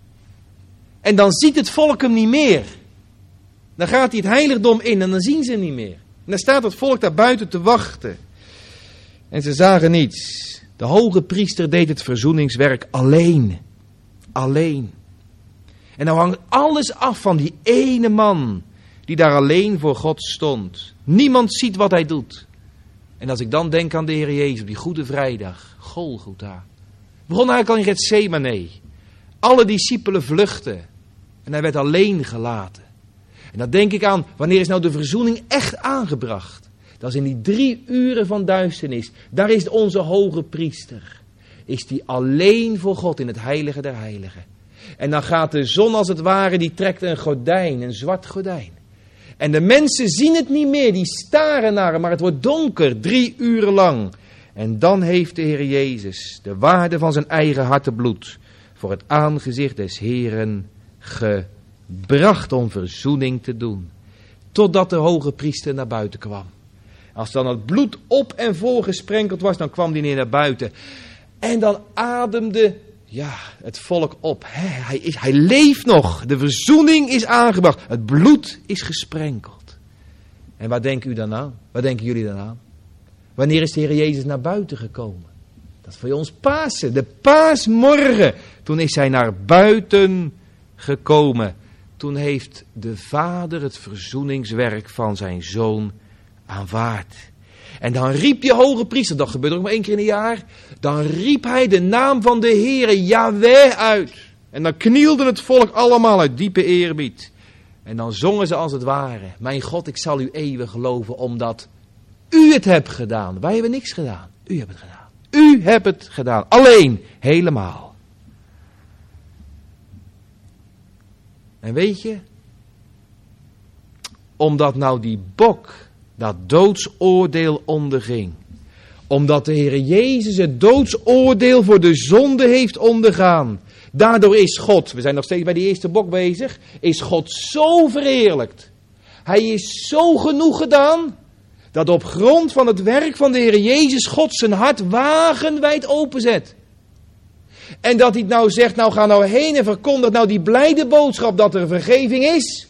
En dan ziet het volk hem niet meer. Dan gaat hij het heiligdom in en dan zien ze hem niet meer. En dan staat het volk daar buiten te wachten. En ze zagen niets. De hoge priester deed het verzoeningswerk alleen. Alleen. En nou hangt alles af van die ene man die daar alleen voor God stond. Niemand ziet wat hij doet. En als ik dan denk aan de Heer Jezus op die Goede Vrijdag, Golgotha. Begon eigenlijk al in Getsemane. Alle discipelen vluchten. En hij werd alleen gelaten. En dan denk ik aan, wanneer is nou de verzoening echt aangebracht? Dat is in die 3 uren van duisternis. Daar is onze hoge priester. Is die alleen voor God in het heilige der heiligen. En dan gaat de zon als het ware, die trekt een gordijn, een zwart gordijn. En de mensen zien het niet meer, die staren naar hem, maar het wordt donker, 3 uren lang. En dan heeft de Heer Jezus de waarde van zijn eigen hartebloed voor het aangezicht des Heeren gebracht om verzoening te doen. Totdat de hoge priester naar buiten kwam. Als dan het bloed op en voor gesprenkeld was, dan kwam die neer naar buiten. En dan ademde het volk op. Hij leeft nog. De verzoening is aangebracht. Het bloed is gesprenkeld. En waar denken u dan aan? Waar denken jullie dan aan? Wanneer is de Heer Jezus naar buiten gekomen? Dat is voor ons Pasen. De paasmorgen. Toen is hij naar buiten gekomen. Toen heeft de Vader het verzoeningswerk van zijn Zoon aanvaard. En dan riep je hoge priester, dat gebeurt ook maar 1 keer in een jaar. Dan riep hij de naam van de Heere, Yahweh, uit. En dan knielde het volk allemaal uit diepe eerbied. En dan zongen ze als het ware: mijn God, ik zal u eeuwig loven, omdat u het hebt gedaan. Wij hebben niks gedaan. U hebt het gedaan. U hebt het gedaan. Alleen, helemaal. En weet je, omdat nou die bok dat doodsoordeel onderging, omdat de Heer Jezus het doodsoordeel voor de zonde heeft ondergaan, daardoor is God, we zijn nog steeds bij die eerste bok bezig, is God zo verheerlijkt. Hij is zo genoeg gedaan, dat op grond van het werk van de Heer Jezus God zijn hart wagenwijd openzet. En dat hij nou zegt, nou ga nou heen en verkondig nou die blijde boodschap dat er vergeving is.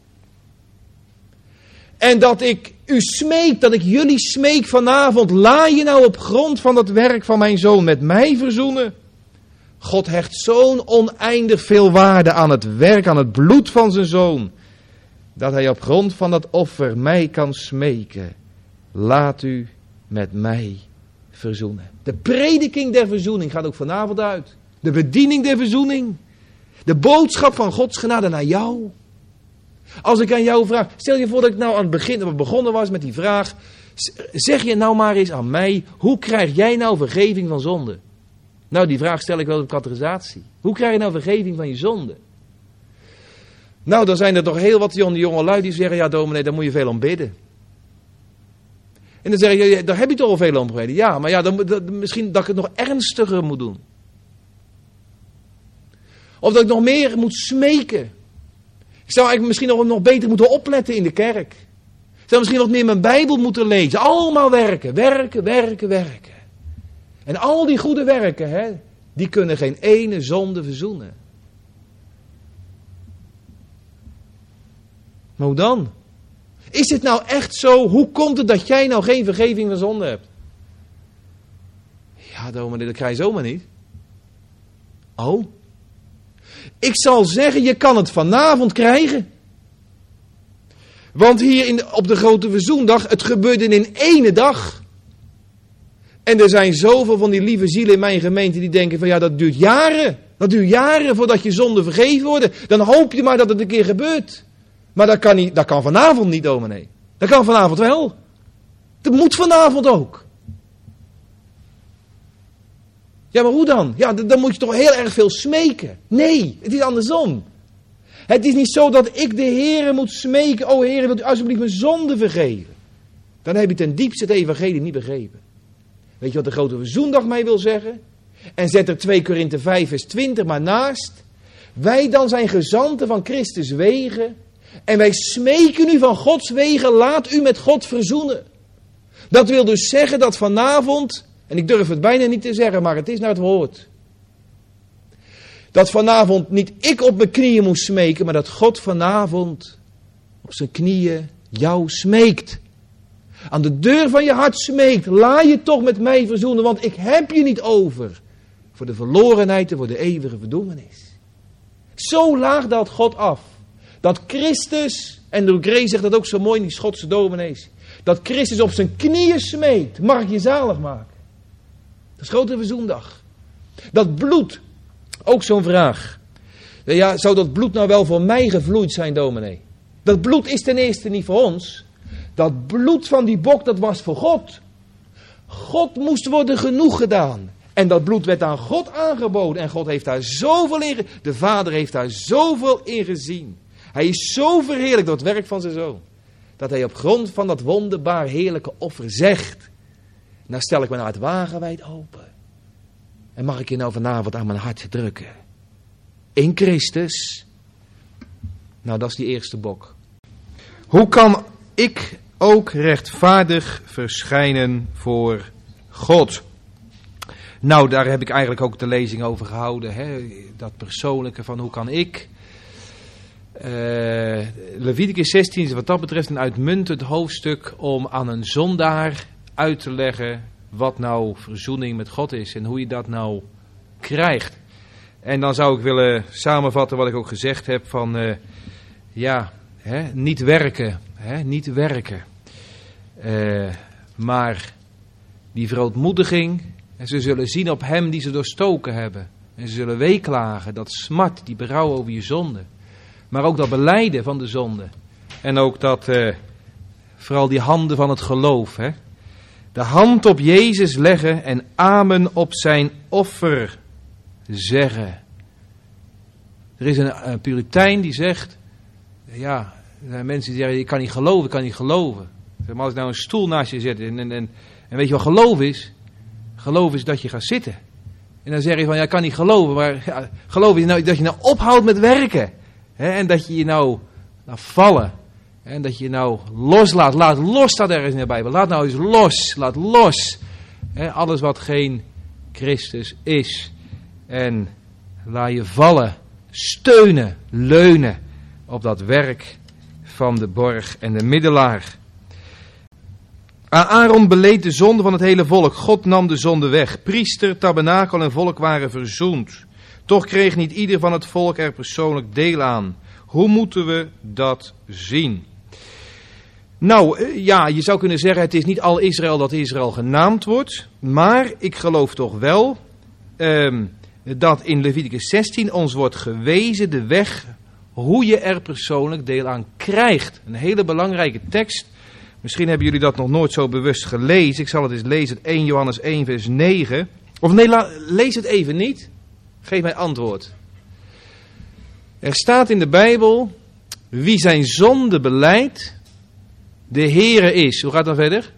En dat ik u smeek, dat ik jullie smeek vanavond, laat je nou op grond van dat werk van mijn Zoon met mij verzoenen. God hecht zo'n oneindig veel waarde aan het werk, aan het bloed van zijn Zoon, dat hij op grond van dat offer mij kan smeken. Laat u met mij verzoenen. De prediking der verzoening gaat ook vanavond uit. De bediening der verzoening. De boodschap van Gods genade naar jou. Als ik aan jou vraag, stel je voor dat ik nou aan het begin begonnen was met die vraag. Zeg je nou maar eens aan mij, hoe krijg jij nou vergeving van zonde? Nou, die vraag stel ik wel op catechisatie. Hoe krijg je nou vergeving van je zonde? Nou, dan zijn er toch heel wat jonge lui die zeggen, ja dominee, daar moet je veel om bidden. En dan zeg je, daar heb je toch al veel om gebeden. Ja, maar ja, misschien dat ik het nog ernstiger moet doen. Of dat ik nog meer moet smeken. Ik zou eigenlijk misschien nog beter moeten opletten in de kerk. Ik zou misschien wat meer mijn Bijbel moeten lezen. Allemaal werken, werken, werken, werken. En al die goede werken, die kunnen geen ene zonde verzoenen. Maar hoe dan? Is het nou echt zo? Hoe komt het dat jij nou geen vergeving van zonde hebt? Ja, dominee, dat krijg je zomaar niet. Oh? Ik zal zeggen, je kan het vanavond krijgen. Want hier op de grote verzoendag, het gebeurde in 1 dag. En er zijn zoveel van die lieve zielen in mijn gemeente die denken van ja, dat duurt jaren. Dat duurt jaren voordat je zonden vergeven worden. Dan hoop je maar dat het een keer gebeurt. Maar dat kan vanavond niet, dominee. Dat kan vanavond wel. Dat moet vanavond ook. Ja, maar hoe dan? Ja, dan moet je toch heel erg veel smeken. Nee, het is andersom. Het is niet zo dat ik de Heere moet smeken. O Heere, wilt u alsjeblieft mijn zonde vergeven? Dan heb je ten diepste het evangelie niet begrepen. Weet je wat de grote verzoendag mij wil zeggen? En zet er 2 Korinthe 5 vers 20 maar naast. Wij dan zijn gezanten van Christus wegen. En wij smeken u van Gods wegen, laat u met God verzoenen. Dat wil dus zeggen dat vanavond, en ik durf het bijna niet te zeggen, maar het is naar het woord. Dat vanavond niet ik op mijn knieën moest smeken, maar dat God vanavond op zijn knieën jou smeekt. Aan de deur van je hart smeekt, laat je toch met mij verzoenen, want ik heb je niet over. Voor de verlorenheid en voor de eeuwige verdoemenis. Zo laag daalt God af. Dat Christus, en de Grey zegt dat ook zo mooi in die Schotse dominees, dat Christus op zijn knieën smeekt, mag ik je zalig maken. Dat is grote verzoendag. Dat bloed, ook zo'n vraag. Ja, zou dat bloed nou wel voor mij gevloeid zijn, dominee? Dat bloed is ten eerste niet voor ons. Dat bloed van die bok, dat was voor God. God moest worden genoeg gedaan. En dat bloed werd aan God aangeboden. En God heeft daar zoveel in, de Vader heeft daar zoveel in gezien. Hij is zo verheerlijkt door het werk van zijn Zoon. Dat hij op grond van dat wonderbaar heerlijke offer zegt. Nou stel ik mijn hart wagenwijd open. En mag ik je nou vanavond aan mijn hart drukken. In Christus. Nou, dat is die eerste bok. Hoe kan ik ook rechtvaardig verschijnen voor God? Nou, daar heb ik eigenlijk ook de lezing over gehouden. Hè? Dat persoonlijke van hoe kan ik. Leviticus 16 is wat dat betreft een uitmuntend hoofdstuk om aan een zondaar uit te leggen wat nou verzoening met God is en hoe je dat nou krijgt. En dan zou ik willen samenvatten wat ik ook gezegd heb van niet werken. Niet werken. Maar die verootmoediging, en ze zullen zien op hem die ze doorstoken hebben. En ze zullen weeklagen, dat smart, die berouw over je zonde. Maar ook dat belijden van de zonde. En ook dat, vooral die handen van het geloof. Hè? De hand op Jezus leggen en amen op zijn offer zeggen. Er is een Puritijn die zegt, ja, er zijn mensen die zeggen, ik kan niet geloven. Maar als ik nou een stoel naast je zet en weet je wat geloof is? Geloof is dat je gaat zitten. En dan zeg je van, ja, ik kan niet geloven, maar ja, geloof is nou, dat je nou ophoudt met werken. Hè, en dat je je nou vallen. Hè, en dat je nou loslaat. Laat los, staat ergens in de Bijbel. Laat nou eens los. Laat los. Hè, alles wat geen Christus is. En laat je vallen. Steunen. Leunen op dat werk van de borg en de middelaar. Aan Aaron beleed de zonde van het hele volk. God nam de zonde weg. Priester, tabernakel en volk waren verzoend. Toch kreeg niet ieder van het volk er persoonlijk deel aan. Hoe moeten we dat zien? Nou, ja, je zou kunnen zeggen, het is niet al Israël dat Israël genaamd wordt. Maar ik geloof toch wel dat in Leviticus 16 ons wordt gewezen de weg hoe je er persoonlijk deel aan krijgt. Een hele belangrijke tekst. Misschien hebben jullie dat nog nooit zo bewust gelezen. Ik zal het eens lezen, 1 Johannes 1 vers 9. Of nee, lees het even niet. Geef mij antwoord. Er staat in de Bijbel, wie zijn zonde belijdt, de Heere is. Hoe gaat dat verder?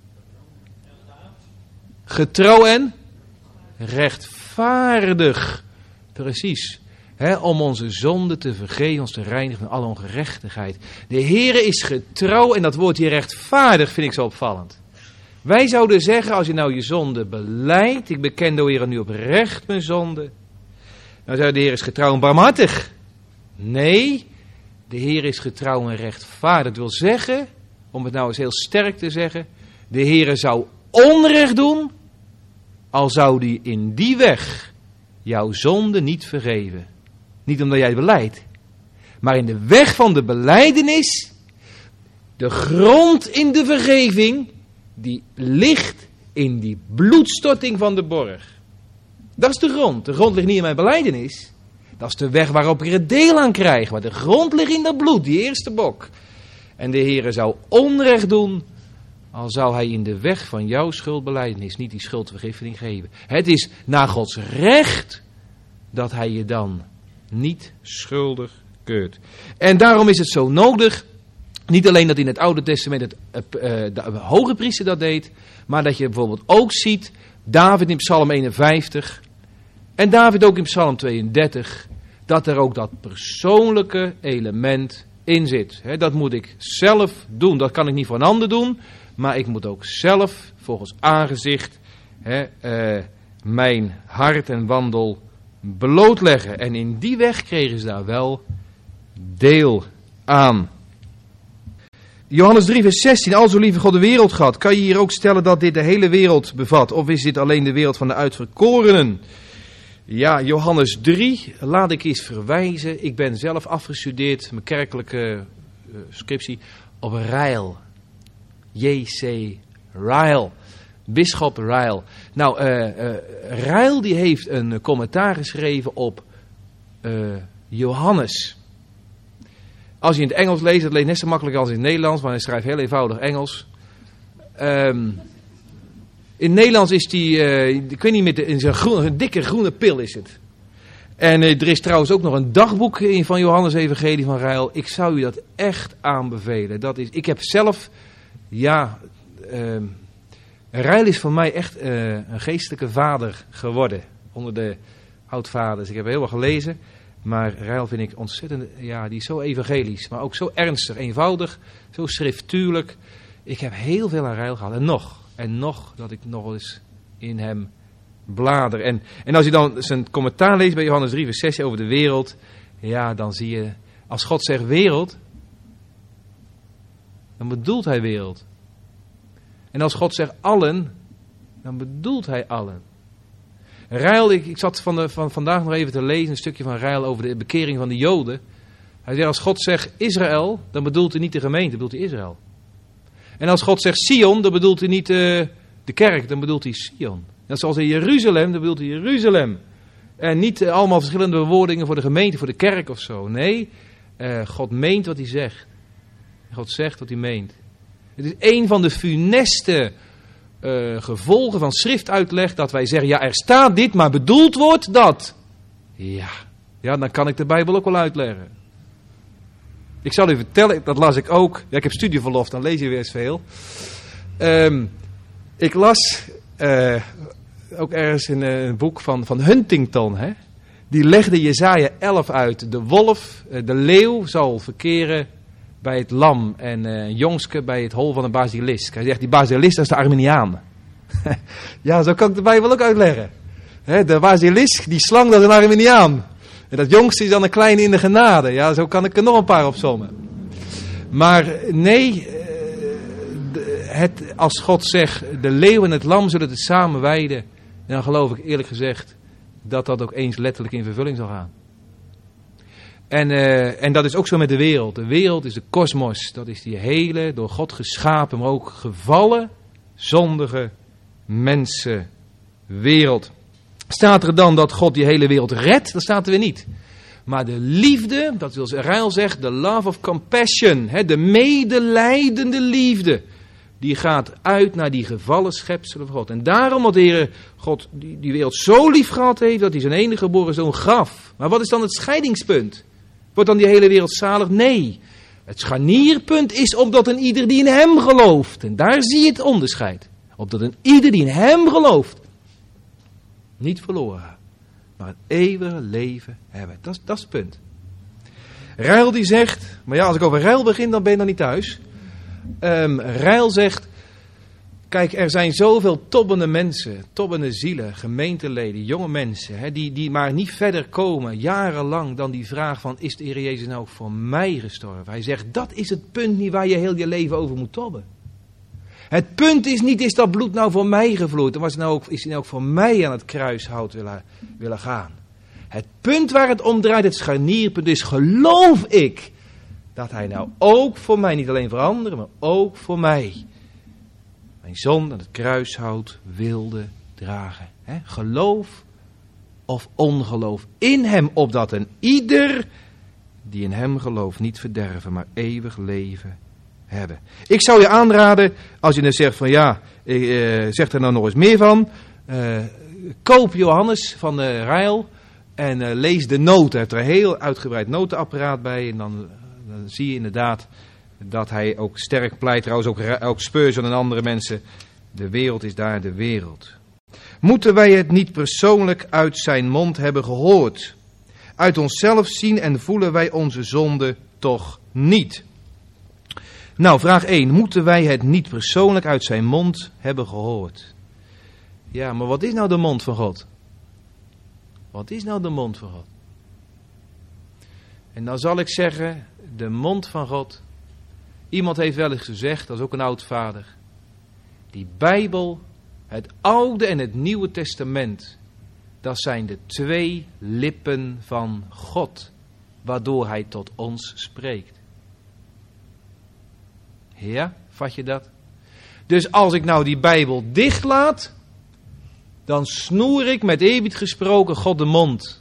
Getrouw en rechtvaardig. Precies. Om onze zonde te vergeven, ons te reinigen van alle ongerechtigheid. De Heere is getrouw en dat woord hier rechtvaardig vind ik zo opvallend. Wij zouden zeggen, als je nou je zonde belijdt, ik beken, o Heere, nu oprecht mijn zonde. Nou zou de Heer is getrouw en barmhartig. Nee, de Heer is getrouw en rechtvaardig. Dat wil zeggen, om het nou eens heel sterk te zeggen, de Heer zou onrecht doen, al zou die in die weg jouw zonde niet vergeven. Niet omdat jij het belijdt, maar in de weg van de belijdenis, de grond in de vergeving, die ligt in die bloedstorting van de borg. Dat is de grond. De grond ligt niet in mijn belijdenis. Dat is de weg waarop ik er deel aan krijg. Maar de grond ligt in dat bloed, die eerste bok. En de Heere zou onrecht doen, al zou hij in de weg van jouw schuldbelijdenis niet die schuldvergiffenis geven. Het is naar Gods recht dat hij je dan niet schuldig keurt. En daarom is het zo nodig, niet alleen dat in het Oude Testament de hoge priester dat deed, maar dat je bijvoorbeeld ook ziet, David in Psalm 51 en David ook in Psalm 32, dat er ook dat persoonlijke element in zit. Dat moet ik zelf doen, dat kan ik niet voor een ander doen, maar ik moet ook zelf volgens aangezicht mijn hart en wandel blootleggen. En in die weg kregen ze daar wel deel aan. Johannes 3 vers 16, al zo lieve God de wereld gehad. Kan je hier ook stellen dat dit de hele wereld bevat? Of is dit alleen de wereld van de uitverkorenen? Ja, Johannes 3, laat ik eens verwijzen. Ik ben zelf afgestudeerd, mijn kerkelijke scriptie, op Ryle. J.C. Ryle. Bisschop Ryle. Nou, Ryle die heeft een commentaar geschreven op Johannes. Als je in het Engels leest, het leest net zo makkelijk als in het Nederlands, maar hij schrijft heel eenvoudig Engels. In het Nederlands is die, ik weet niet, een dikke groene pil is het. En er is trouwens ook nog een dagboek van Johannes Evangelie van Ryle. Ik zou u dat echt aanbevelen. Ik heb zelf, Ryle is voor mij echt een geestelijke vader geworden. Onder de oudvaders. Ik heb heel wat gelezen. Maar Ryle vind ik ontzettend, die is zo evangelisch. Maar ook zo ernstig, eenvoudig, zo schriftuurlijk. Ik heb heel veel aan Ryle gehad. En nog dat ik nog eens in hem blader. En als je dan zijn commentaar leest bij Johannes 3 vers 6 over de wereld, ja, dan zie je, als God zegt wereld, dan bedoelt hij wereld. En als God zegt allen, dan bedoelt hij allen. Rijl, ik zat vandaag nog even te lezen, een stukje van Rijl over de bekering van de Joden. Hij zegt, als God zegt Israël, dan bedoelt hij niet de gemeente, dan bedoelt hij Israël. En als God zegt Sion, dan bedoelt hij niet de kerk, dan bedoelt hij Sion. En zoals in Jeruzalem, dan bedoelt hij Jeruzalem. En niet allemaal verschillende bewoordingen voor de gemeente, voor de kerk of zo. Nee, God meent wat hij zegt. God zegt wat hij meent. Het is een van de funeste gevolgen van schriftuitleg dat wij zeggen, ja, er staat dit, maar bedoeld wordt dat. Ja, dan kan ik de Bijbel ook wel uitleggen. Ik zal u vertellen, dat las ik ook. Ja, ik heb studieverlof, dan lees je weer eens veel. Ik las ook ergens in een boek van Huntington. Hè? Die legde Jesaja 11 uit. De wolf, de leeuw zal verkeren bij het lam. En een jongske bij het hol van een basilisk. Hij zegt, die basilisk dat is de Arminiaan. Ja, zo kan ik de Bijbel ook uitleggen. De basilisk, die slang, dat is een Arminiaan. En dat jongste is dan een kleine in de genade. Ja, zo kan ik er nog een paar opzommen. Maar nee, als God zegt, de leeuw en het lam zullen het samen weiden. Dan geloof ik eerlijk gezegd dat dat ook eens letterlijk in vervulling zal gaan. En dat is ook zo met de wereld. De wereld is de kosmos. Dat is die hele, door God geschapen, maar ook gevallen, zondige mensenwereld. Staat er dan dat God die hele wereld redt? Dat staat er weer niet. Maar de liefde, dat wil Rijl zegt, de love of compassion, de medelijdende liefde, die gaat uit naar die gevallen schepselen van God. En daarom dat de Heer God die wereld zo lief gehad heeft, dat hij zijn enige geboren zoon gaf. Maar wat is dan het scheidingspunt? Wordt dan die hele wereld zalig? Nee. Het scharnierpunt is opdat een ieder die in hem gelooft. En daar zie je het onderscheid. Opdat een ieder die in hem gelooft niet verloren, maar het eeuwige leven hebben. Dat is het punt. Rijl die zegt, maar ja, als ik over Rijl begin, dan ben je dan niet thuis. Rijl zegt, kijk, er zijn zoveel tobbende mensen, tobbende zielen, gemeenteleden, jonge mensen, die maar niet verder komen, jarenlang, dan die vraag van, is de Heer Jezus nou ook voor mij gestorven? Hij zegt, dat is het punt niet waar je heel je leven over moet tobben. Het punt is niet, is dat bloed nou voor mij gevloeid? Of is hij nou ook voor mij aan het kruishout willen gaan? Het punt waar het om draait, het scharnierpunt is, geloof ik dat hij nou ook voor mij, niet alleen voor anderen, maar ook voor mij, mijn zoon aan het kruishout wilde dragen. Geloof of ongeloof in hem, opdat een ieder die in hem gelooft niet verderven, maar eeuwig leven hebben. Ik zou je aanraden, als je dan zegt van ja, zeg er nou nog eens meer van. Koop Johannes van Rijl en lees de noten. Hij heeft er een heel uitgebreid notenapparaat bij. En dan zie je inderdaad dat hij ook sterk pleit. Trouwens ook Spurgeon en andere mensen. De wereld is daar de wereld. Moeten wij het niet persoonlijk uit zijn mond hebben gehoord? Uit onszelf zien en voelen wij onze zonde toch niet? Nou, vraag 1. Moeten wij het niet persoonlijk uit zijn mond hebben gehoord? Ja, maar wat is nou de mond van God? Wat is nou de mond van God? En dan zal ik zeggen, de mond van God. Iemand heeft wel eens gezegd, dat is ook een oudvader. Die Bijbel, het Oude en het Nieuwe Testament, dat zijn de 2 lippen van God, waardoor hij tot ons spreekt. Ja, vat je dat? Dus als ik nou die Bijbel dichtlaat, dan snoer ik met eerbied gesproken God de mond.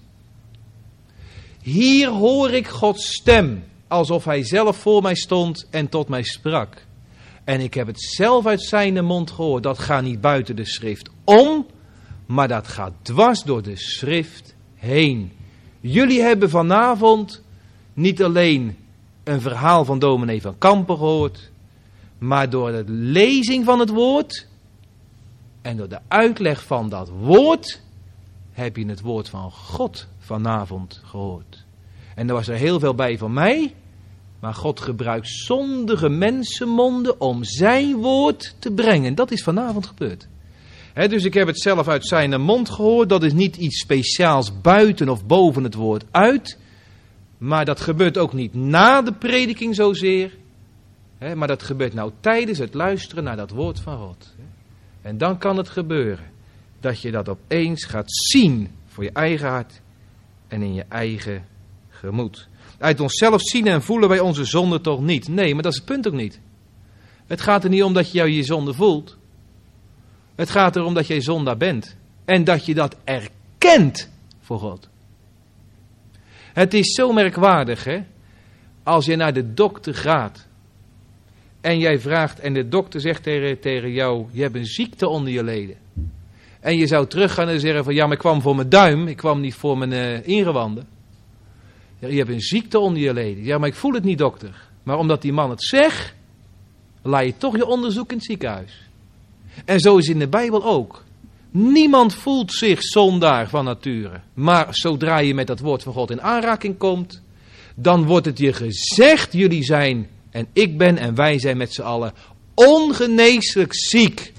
Hier hoor ik Gods stem, alsof hij zelf voor mij stond en tot mij sprak. En ik heb het zelf uit zijn mond gehoord. Dat gaat niet buiten de schrift om, maar dat gaat dwars door de schrift heen. Jullie hebben vanavond niet alleen een verhaal van dominee van Kampen gehoord, maar door de lezing van het woord en door de uitleg van dat woord heb je het woord van God vanavond gehoord. En er was er heel veel bij van mij, maar God gebruikt zondige mensenmonden om zijn woord te brengen. Dat is vanavond gebeurd. Dus ik heb het zelf uit zijn mond gehoord. Dat is niet iets speciaals buiten of boven het woord uit. Maar dat gebeurt ook niet na de prediking zozeer. Maar dat gebeurt nou tijdens het luisteren naar dat woord van God. En dan kan het gebeuren dat je dat opeens gaat zien voor je eigen hart en in je eigen gemoed. Uit onszelf zien en voelen wij onze zonde toch niet. Nee, maar dat is het punt ook niet. Het gaat er niet om dat je je zonde voelt. Het gaat erom dat jij zondaar bent. En dat je dat erkent voor God. Het is zo merkwaardig, als je naar de dokter gaat. En jij vraagt, en de dokter zegt tegen jou, je hebt een ziekte onder je leden. En je zou teruggaan en zeggen van, ja, maar ik kwam voor mijn duim, ik kwam niet voor mijn ingewanden. Ja, je hebt een ziekte onder je leden. Ja, maar ik voel het niet, dokter. Maar omdat die man het zegt, laat je toch je onderzoek in het ziekenhuis. En zo is het in de Bijbel ook. Niemand voelt zich zondaar van nature. Maar zodra je met dat woord van God in aanraking komt, dan wordt het je gezegd, jullie zijn en ik ben en wij zijn met z'n allen ongeneeslijk ziek.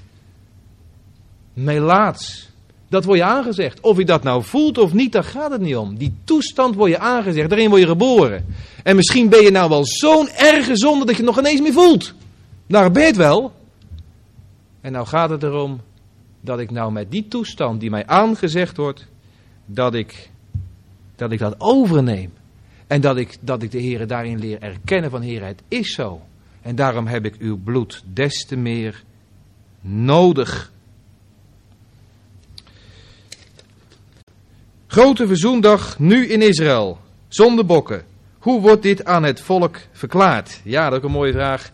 Melaats. Dat wordt je aangezegd. Of je dat nou voelt of niet, daar gaat het niet om. Die toestand wordt je aangezegd, daarin word je geboren. En misschien ben je nou wel zo'n erge zonde dat je het nog ineens meer voelt. Nou, ben je het wel. En nou gaat het erom dat ik nou met die toestand die mij aangezegd wordt, dat ik dat overneem. En dat ik de Heere daarin leer erkennen van Heere, het is zo. En daarom heb ik uw bloed des te meer nodig. Grote verzoendag nu in Israël. Zonder bokken. Hoe wordt dit aan het volk verklaard? Ja, dat is ook een mooie vraag.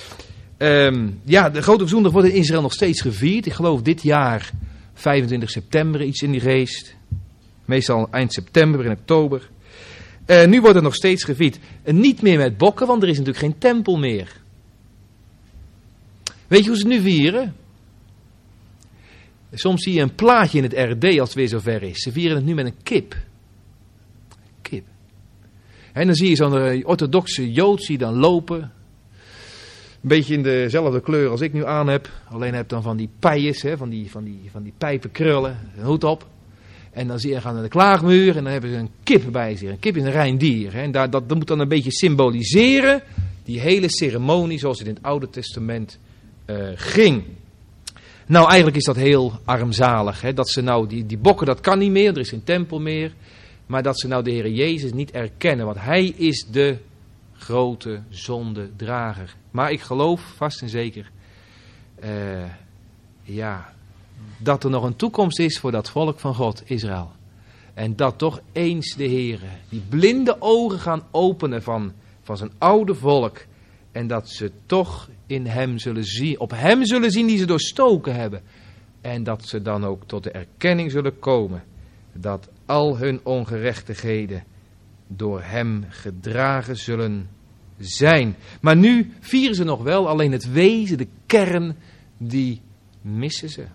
De grote verzoendag wordt in Israël nog steeds gevierd. Ik geloof dit jaar 25 september, iets in die geest. Meestal eind september, begin oktober. Nu wordt het nog steeds gevierd. Niet meer met bokken, want er is natuurlijk geen tempel meer. Weet je hoe ze het nu vieren? Soms zie je een plaatje in het RD als het weer zover is. Ze vieren het nu met een kip. Kip. En dan zie je zo'n orthodoxe Jood zie je dan lopen. Een beetje in dezelfde kleur als ik nu aan heb. Alleen heb dan van die pijers, van die pijpenkrullen, een hoed op. En dan zie je gaan naar de klaagmuur en dan hebben ze een kip bij zich. Een kip is een rein dier. En dat moet dan een beetje symboliseren die hele ceremonie zoals het in het Oude Testament ging. Nou, eigenlijk is dat heel armzalig. Dat ze nou, die bokken, dat kan niet meer, er is geen tempel meer. Maar dat ze nou de Heer Jezus niet erkennen, want Hij is de grote zondedrager. Maar ik geloof vast en zeker, dat er nog een toekomst is voor dat volk van God, Israël. En dat toch eens de Heer die blinde ogen gaan openen van zijn oude volk. En dat ze toch in hem zullen zien, op hem zullen zien die ze doorstoken hebben. En dat ze dan ook tot de erkenning zullen komen dat al hun ongerechtigheden door hem gedragen zullen zijn. Maar nu vieren ze nog wel, alleen het wezen, de kern, die missen ze.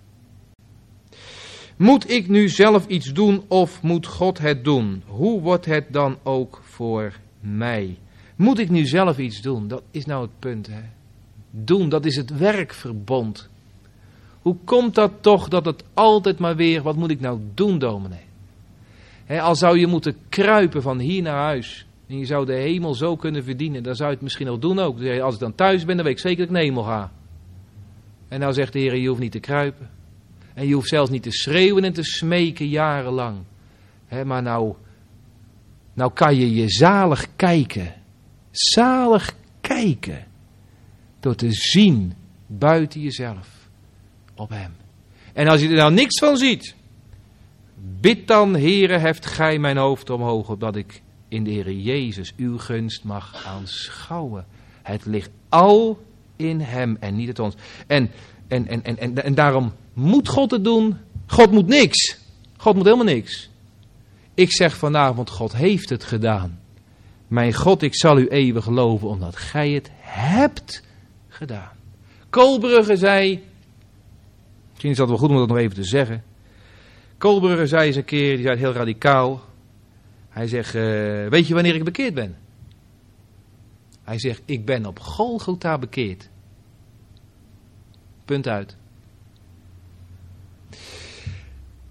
Moet ik nu zelf iets doen of moet God het doen? Hoe wordt het dan ook voor mij? Moet ik nu zelf iets doen? Dat is nou het punt. Doen, dat is het werkverbond. Hoe komt dat toch dat het altijd maar weer, wat moet ik nou doen, dominee? Al zou je moeten kruipen van hier naar huis. En je zou de hemel zo kunnen verdienen. Dan zou je het misschien nog doen ook. Dus als ik dan thuis ben, dan weet ik zeker dat ik naar de hemel ga. En nou zegt de Heer, je hoeft niet te kruipen. En je hoeft zelfs niet te schreeuwen en te smeken jarenlang. Maar nou kan je zalig kijken. Zalig kijken. Door te zien buiten jezelf op hem. En als je er nou niks van ziet. Bid dan, Heere, heft gij mijn hoofd omhoog, opdat ik in de Heere Jezus uw gunst mag aanschouwen. Het ligt al in hem en niet het ons. En daarom moet God het doen. God moet niks. God moet helemaal niks. Ik zeg vanavond, God heeft het gedaan. Mijn God, ik zal u eeuwig loven, omdat gij het hebt gedaan. Koolbrugge zei, misschien is dat wel goed om dat nog even te zeggen. Koolbrugge zei eens een keer, die zei het heel radicaal. Hij zegt, weet je wanneer ik bekeerd ben? Hij zegt, ik ben op Golgotha bekeerd. Punt uit.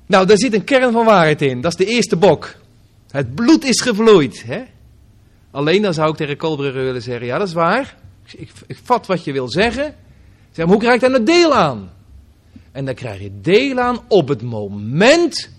Nou, daar zit een kern van waarheid in. Dat is de eerste bok. Het bloed is gevloeid. Hè? Alleen dan zou ik tegen Kolbrugge willen zeggen, ja dat is waar. Ik vat wat je wil zeggen. Zeg, maar hoe krijg ik daar nou deel aan? En dan krijg je deel aan op het moment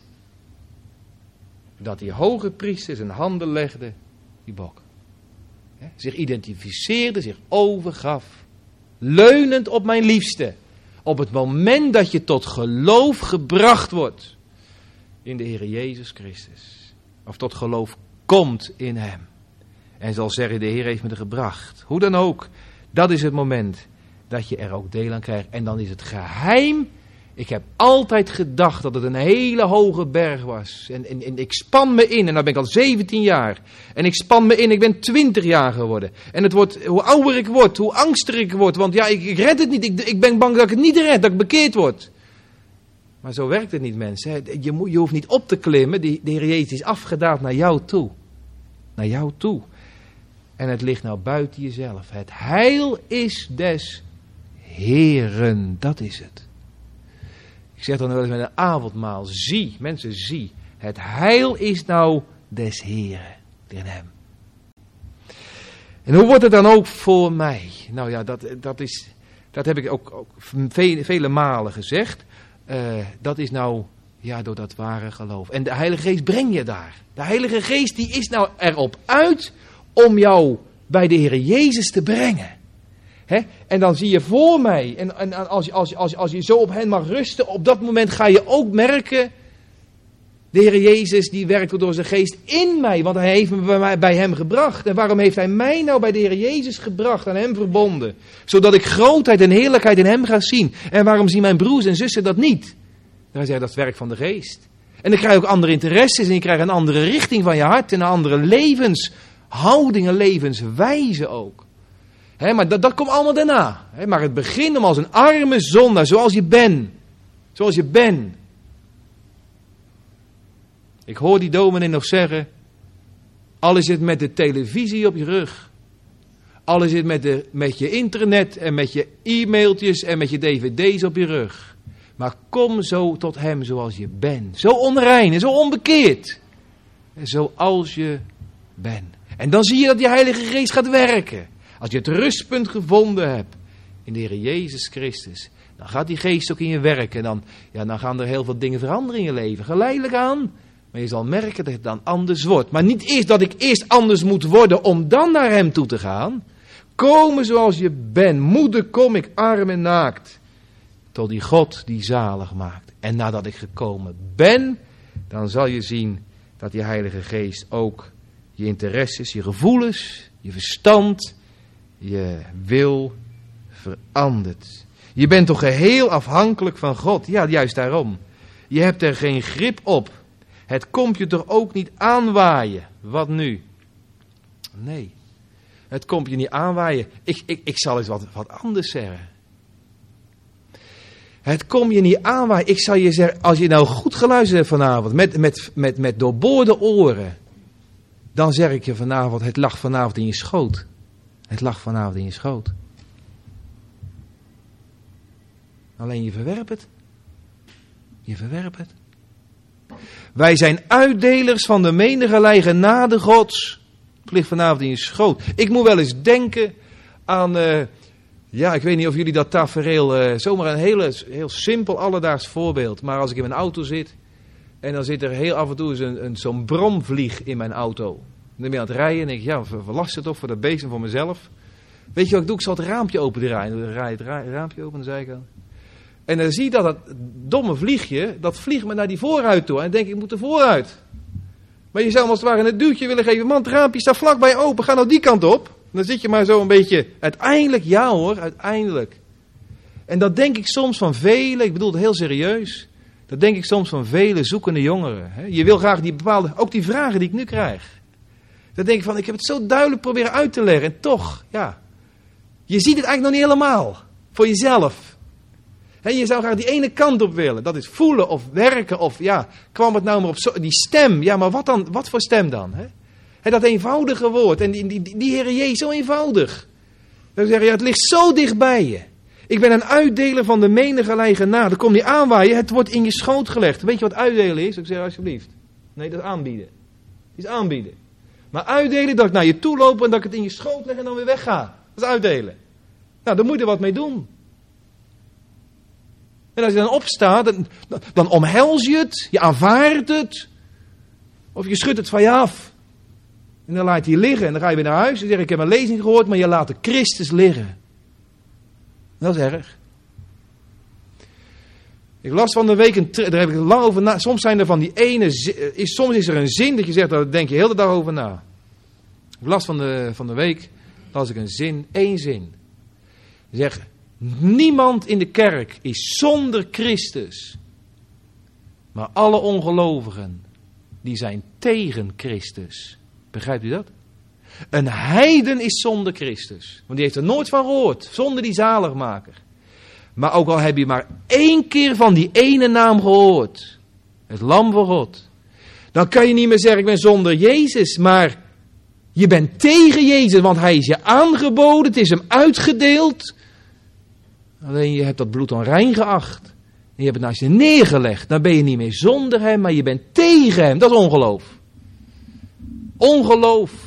dat die hoge priester zijn handen legde, die bok. Zich identificeerde, zich overgaf. Leunend op mijn liefste. Op het moment dat je tot geloof gebracht wordt in de Heer Jezus Christus. Of tot geloof komt in hem. En zal zeggen, de Heer heeft me er gebracht. Hoe dan ook, dat is het moment dat je er ook deel aan krijgt. En dan is het geheim. Ik heb altijd gedacht dat het een hele hoge berg was. En ik span me in. En dan ben ik al 17 jaar. En ik span me in. Ik ben 20 jaar geworden. En het wordt, hoe ouder ik word, hoe angstiger ik word. Want ja, ik red het niet. Ik ben bang dat ik het niet red. Dat ik bekeerd word. Maar zo werkt het niet, mensen. Je hoeft niet op te klimmen. De Heer Jezus is afgedaald naar jou toe. Naar jou toe. En het ligt nou buiten jezelf. Het heil is des Heeren. Dat is het. Ik zeg dan wel eens met een avondmaal. Zie, mensen, zie. Het heil is nou des Heeren. In hem. En hoe wordt het dan ook voor mij? Nou ja, dat heb ik ook vele malen gezegd. Dat is nou, ja, door dat ware geloof. En de Heilige Geest brengt je daar. De Heilige Geest die is nou erop uit om jou bij de Heer Jezus te brengen. He? En dan zie je voor mij, en als je zo op hen mag rusten, op dat moment ga je ook merken, de Heer Jezus die werkt door zijn geest in mij, want hij heeft me bij hem gebracht. En waarom heeft hij mij nou bij de Heer Jezus gebracht, aan hem verbonden? Zodat ik grootheid en heerlijkheid in hem ga zien. En waarom zien mijn broers en zussen dat niet? Dan zeggen dat is het werk van de geest. En dan krijg je ook andere interesses en je krijgt een andere richting van je hart en een andere levenshouding, een levenswijze ook. Maar dat komt allemaal daarna. Maar het begint om als een arme zondaar, zoals je bent. Zoals je bent. Ik hoor die dominee nog zeggen, al is het met de televisie op je rug. Al is het met je internet en met je e-mailtjes en met je dvd's op je rug. Maar kom zo tot hem zoals je bent. Zo onrein en zo onbekeerd. Zoals je bent. En dan zie je dat die Heilige Geest gaat werken. Als je het rustpunt gevonden hebt in de Heer Jezus Christus, dan gaat die Geest ook in je werken. Dan gaan er heel veel dingen veranderen in je leven. Geleidelijk aan. Maar je zal merken dat het dan anders wordt. Maar niet eerst dat ik eerst anders moet worden om dan naar hem toe te gaan. Komen zoals je bent. Moeder, kom ik arm en naakt. Tot die God die zalig maakt. En nadat ik gekomen ben, dan zal je zien dat die Heilige Geest ook je interesses, je gevoelens, je verstand, je wil verandert. Je bent toch geheel afhankelijk van God? Ja, juist daarom. Je hebt er geen grip op. Het komt je toch ook niet aanwaaien? Wat nu? Nee. Het komt je niet aanwaaien. Ik zal eens wat anders zeggen. Het komt je niet aanwaaien. Ik zal je zeggen, als je nou goed geluisterd hebt vanavond, met doorboorde oren, dan zeg ik je vanavond, het lag vanavond in je schoot. Het lag vanavond in je schoot. Alleen je verwerpt het. Je verwerpt het. Wij zijn uitdelers van de menigerlei genade Gods. Het ligt vanavond in je schoot. Ik moet wel eens denken aan, ik weet niet of jullie dat tafereel, zomaar een heel simpel alledaags voorbeeld. Maar als ik in mijn auto zit en dan zit er heel af en toe zo'n bromvlieg in mijn auto. Dan ben je aan het rijden en denk ik, verlast het toch voor dat beest en voor mezelf. Weet je wat ik doe? Ik zal het raampje open draaien. Dan draai je het raampje open aan de zijkant. En dan zie je dat domme vliegje, dat vliegt me naar die vooruit toe. En dan denk ik, ik moet er vooruit. Maar je zou hem als het ware een duwtje willen geven. Man, het raampje staat vlakbij open, ga nou die kant op. Dan zit je maar zo een beetje, uiteindelijk, ja hoor, uiteindelijk. En dat denk ik soms van velen, ik bedoel het heel serieus. Dat denk ik soms van vele zoekende jongeren. Hè. Je wil graag die bepaalde, ook die vragen die ik nu krijg. Dan denk ik van, ik heb het zo duidelijk proberen uit te leggen. En toch, je ziet het eigenlijk nog niet helemaal. Voor jezelf. He, je zou graag die ene kant op willen. Dat is voelen of werken of kwam het nou maar op die stem. Ja, maar wat dan? Wat voor stem dan? He, dat eenvoudige woord. En die Heer Jezus, zo eenvoudig. Dan zeg je, het ligt zo dichtbij je. Ik ben een uitdeler van de menigerlei genade. Kom niet aanwaaien, het wordt in je schoot gelegd. Weet je wat uitdelen is? Ik zeg alsjeblieft. Nee, dat is aanbieden. Het is aanbieden. Maar uitdelen, dat ik naar je toe loop en dat ik het in je schoot leg en dan weer wegga. Dat is uitdelen. Nou, daar moet je er wat mee doen. En als je dan opstaat, dan omhels je het, je aanvaardt het. Of je schudt het van je af. En dan laat je liggen en dan ga je weer naar huis en zeg ik heb een lezing gehoord, maar je laat de Christus liggen. Dat is erg. Ik las van de week, daar heb ik lang over na. Soms zijn er van die ene, soms is er een zin dat je zegt, daar denk je heel de dag over na. Ik las van de week, las ik een zin, één zin. Zeg, niemand in de kerk is zonder Christus. Maar alle ongelovigen, die zijn tegen Christus. Begrijpt u dat? Een heiden is zonder Christus. Want die heeft er nooit van gehoord. Zonder die zaligmaker. Maar ook al heb je maar 1 keer van die ene naam gehoord. Het lam van God. Dan kan je niet meer zeggen ik ben zonder Jezus. Maar je bent tegen Jezus. Want hij is je aangeboden. Het is hem uitgedeeld. Alleen je hebt dat bloed onrein geacht. En je hebt het naast je neergelegd. Dan ben je niet meer zonder hem. Maar je bent tegen hem. Dat is ongeloof. Ongeloof.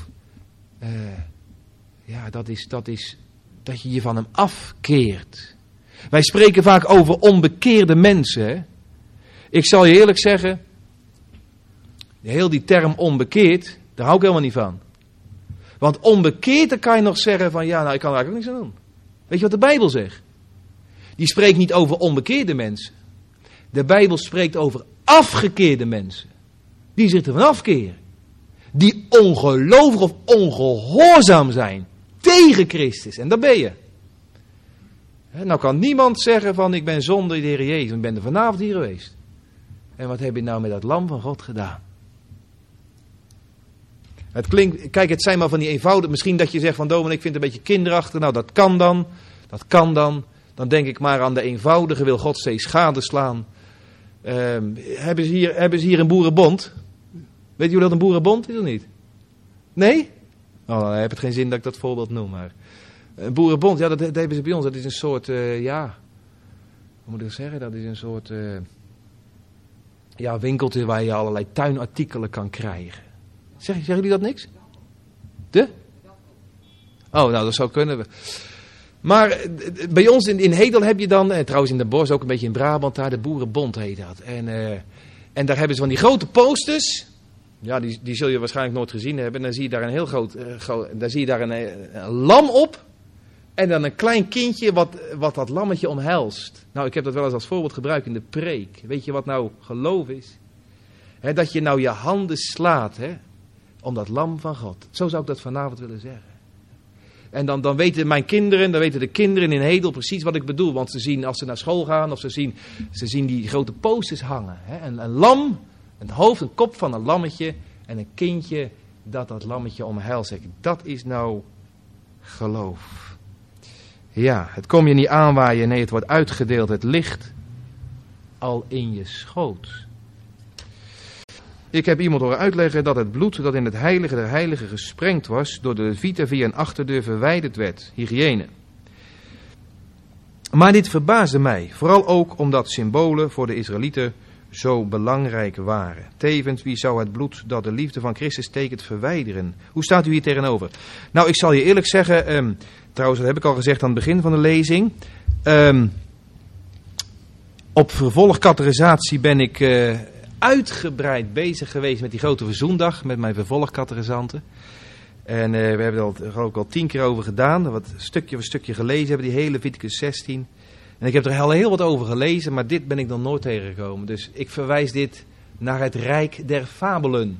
Ja, dat is dat je je van hem afkeert. Wij spreken vaak over onbekeerde mensen. Hè? Ik zal je eerlijk zeggen, heel die term onbekeerd, daar hou ik helemaal niet van. Want onbekeerd, dan kan je nog zeggen van, ja, nou, ik kan er eigenlijk niks aan doen. Weet je wat de Bijbel zegt? Die spreekt niet over onbekeerde mensen. De Bijbel spreekt over afgekeerde mensen. Die zich ervan afkeren. Die ongelovig of ongehoorzaam zijn tegen Christus. En dat ben je. Nou kan niemand zeggen van ik ben zonder de Heer Jezus. Ik ben er vanavond hier geweest. En wat heb je nou met dat lam van God gedaan? Het klinkt, kijk, het zijn maar van die eenvoudige. Misschien dat je zegt van Domen, ik vind het een beetje kinderachtig. Nou, dat kan dan. Dat kan dan. Dan denk ik maar aan de eenvoudige wil God steeds gadeslaan. Hebben ze hier een boerenbond? Weet je hoe dat een boerenbond is of niet? Nee? Oh, dan heb het geen zin dat ik dat voorbeeld noem. Maar een boerenbond, ja, dat hebben ze bij ons. Dat is een soort, hoe moet ik zeggen? Dat is een soort, winkeltje waar je allerlei tuinartikelen kan krijgen. Zeggen jullie dat niks? Oh, nou, dat zou kunnen. Maar bij ons in Hedel heb je dan, en trouwens in de Bosch, ook een beetje in Brabant, daar de boerenbond heet dat. En daar hebben ze van die grote posters. Ja, die zul je waarschijnlijk nooit gezien hebben. En dan zie je daar een heel groot, daar zie je daar een lam op. En dan een klein kindje wat dat lammetje omhelst. Nou, ik heb dat wel eens als voorbeeld gebruikt in de preek. Weet je wat nou geloof is? Dat je nou je handen slaat, om dat lam van God. Zo zou ik dat vanavond willen zeggen. En dan weten mijn kinderen, dan weten de kinderen in Hedel precies wat ik bedoel. Want ze zien als ze naar school gaan, of ze zien die grote posters hangen. Een lam, een hoofd, een kop van een lammetje en een kindje dat lammetje omhelst. Dat is nou geloof. Ja, het kom je niet aanwaaien, nee, het wordt uitgedeeld. Het ligt al in je schoot. Ik heb iemand horen uitleggen dat het bloed dat in het heilige der heiligen gesprengd was, door de levieten via een achterdeur verwijderd werd. Hygiëne. Maar dit verbaasde mij, vooral ook omdat symbolen voor de Israëlieten zo belangrijk waren. Tevens, wie zou het bloed dat de liefde van Christus tekent verwijderen? Hoe staat u hier tegenover? Nou, ik zal je eerlijk zeggen, trouwens dat heb ik al gezegd aan het begin van de lezing. Op vervolgcategorisatie ben ik uitgebreid bezig geweest met die grote verzoendag, met mijn vervolgcategorisanten. En we hebben er geloof ik al 10 keer over gedaan, wat stukje voor stukje gelezen hebben, die hele Leviticus 16. En ik heb er al heel wat over gelezen, maar dit ben ik nog nooit tegengekomen. Dus ik verwijs dit naar het rijk der fabelen.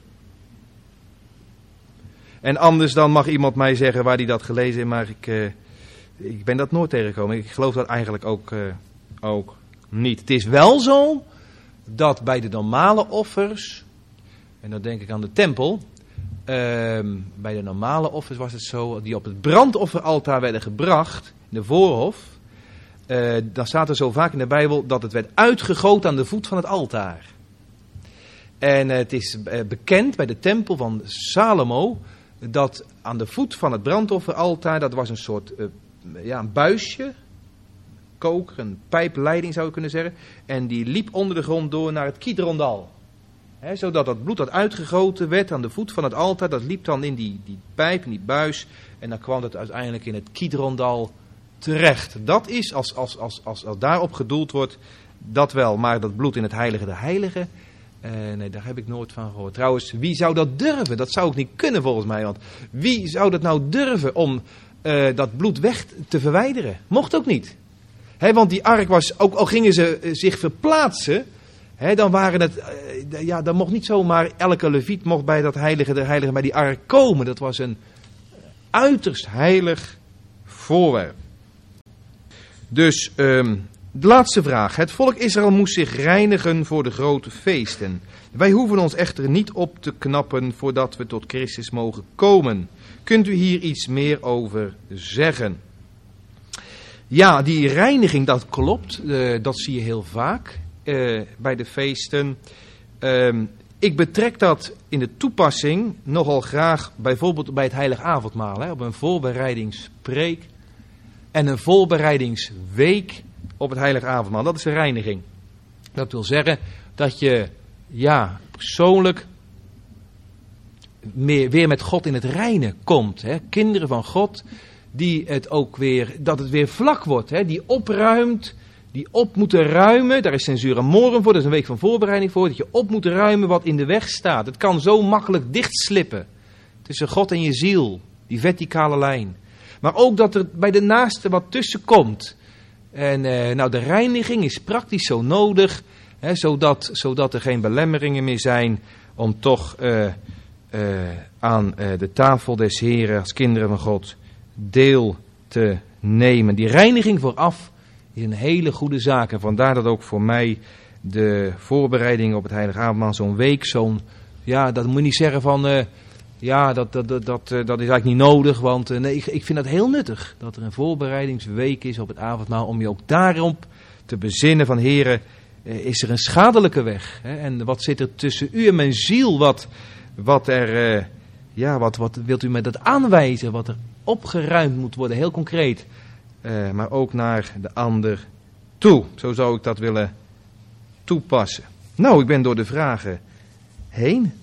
En anders dan mag iemand mij zeggen waar hij dat gelezen heeft, maar ik ben dat nooit tegengekomen. Ik geloof dat eigenlijk ook niet. Het is wel zo dat bij de normale offers, en dan denk ik aan de tempel, bij de normale offers was het zo, die op het brandofferaltaar werden gebracht, in de voorhof, dan staat er zo vaak in de Bijbel dat het werd uitgegoten aan de voet van het altaar. En het is bekend bij de tempel van Salomo, dat aan de voet van het brandofferaltaar, dat was een soort een buisje, koker, een pijpleiding zou je kunnen zeggen. En die liep onder de grond door naar het Kidrondal. Zodat dat bloed dat uitgegoten werd aan de voet van het altaar, dat liep dan in die pijp, in die buis. En dan kwam het uiteindelijk in het Kidrondal terecht. Dat is, als daarop gedoeld wordt, dat wel. Maar dat bloed in het heilige der heiligen, nee, daar heb ik nooit van gehoord. Trouwens, wie zou dat durven? Dat zou ook niet kunnen volgens mij. Want wie zou dat nou durven om dat bloed weg te verwijderen? Mocht ook niet. Want die ark was, ook al gingen ze zich verplaatsen, dan waren het, dan mocht niet zomaar elke leviet mocht bij dat heilige der heiligen bij die ark komen. Dat was een uiterst heilig voorwerp. Dus de laatste vraag. Het volk Israël moest zich reinigen voor de grote feesten. Wij hoeven ons echter niet op te knappen voordat we tot Christus mogen komen. Kunt u hier iets meer over zeggen? Ja, die reiniging, dat klopt. Dat zie je heel vaak bij de feesten. Ik betrek dat in de toepassing nogal graag bijvoorbeeld bij het heilig avondmaal. Op een voorbereidingspreek en een voorbereidingsweek op het heilig avondmaal. Dat is de reiniging. Dat wil zeggen dat je persoonlijk weer met God in het reine komt. Kinderen van God, dat het weer vlak wordt. Die opruimt, die op moeten ruimen. Daar is Censura Morum voor, dat is een week van voorbereiding voor. Dat je op moet ruimen wat in de weg staat. Het kan zo makkelijk dichtslippen tussen God en je ziel. Die verticale lijn. Maar ook dat er bij de naaste wat tussen komt. En de reiniging is praktisch zo nodig. Zodat er geen belemmeringen meer zijn om toch aan de tafel des Heren als kinderen van God deel te nemen. Die reiniging vooraf is een hele goede zaak. En vandaar dat ook voor mij de voorbereiding op het heilige avondmaal zo'n week, dat moet je niet zeggen van, dat is eigenlijk niet nodig. Want nee, ik vind dat heel nuttig. Dat er een voorbereidingsweek is op het avondmaal om je ook daarop te bezinnen van Heren, is er een schadelijke weg? En wat zit er tussen u en mijn ziel? Wat wilt u me dat aanwijzen? Wat er opgeruimd moet worden, heel concreet. Maar ook naar de ander toe. Zo zou ik dat willen toepassen. Nou, ik ben door de vragen heen.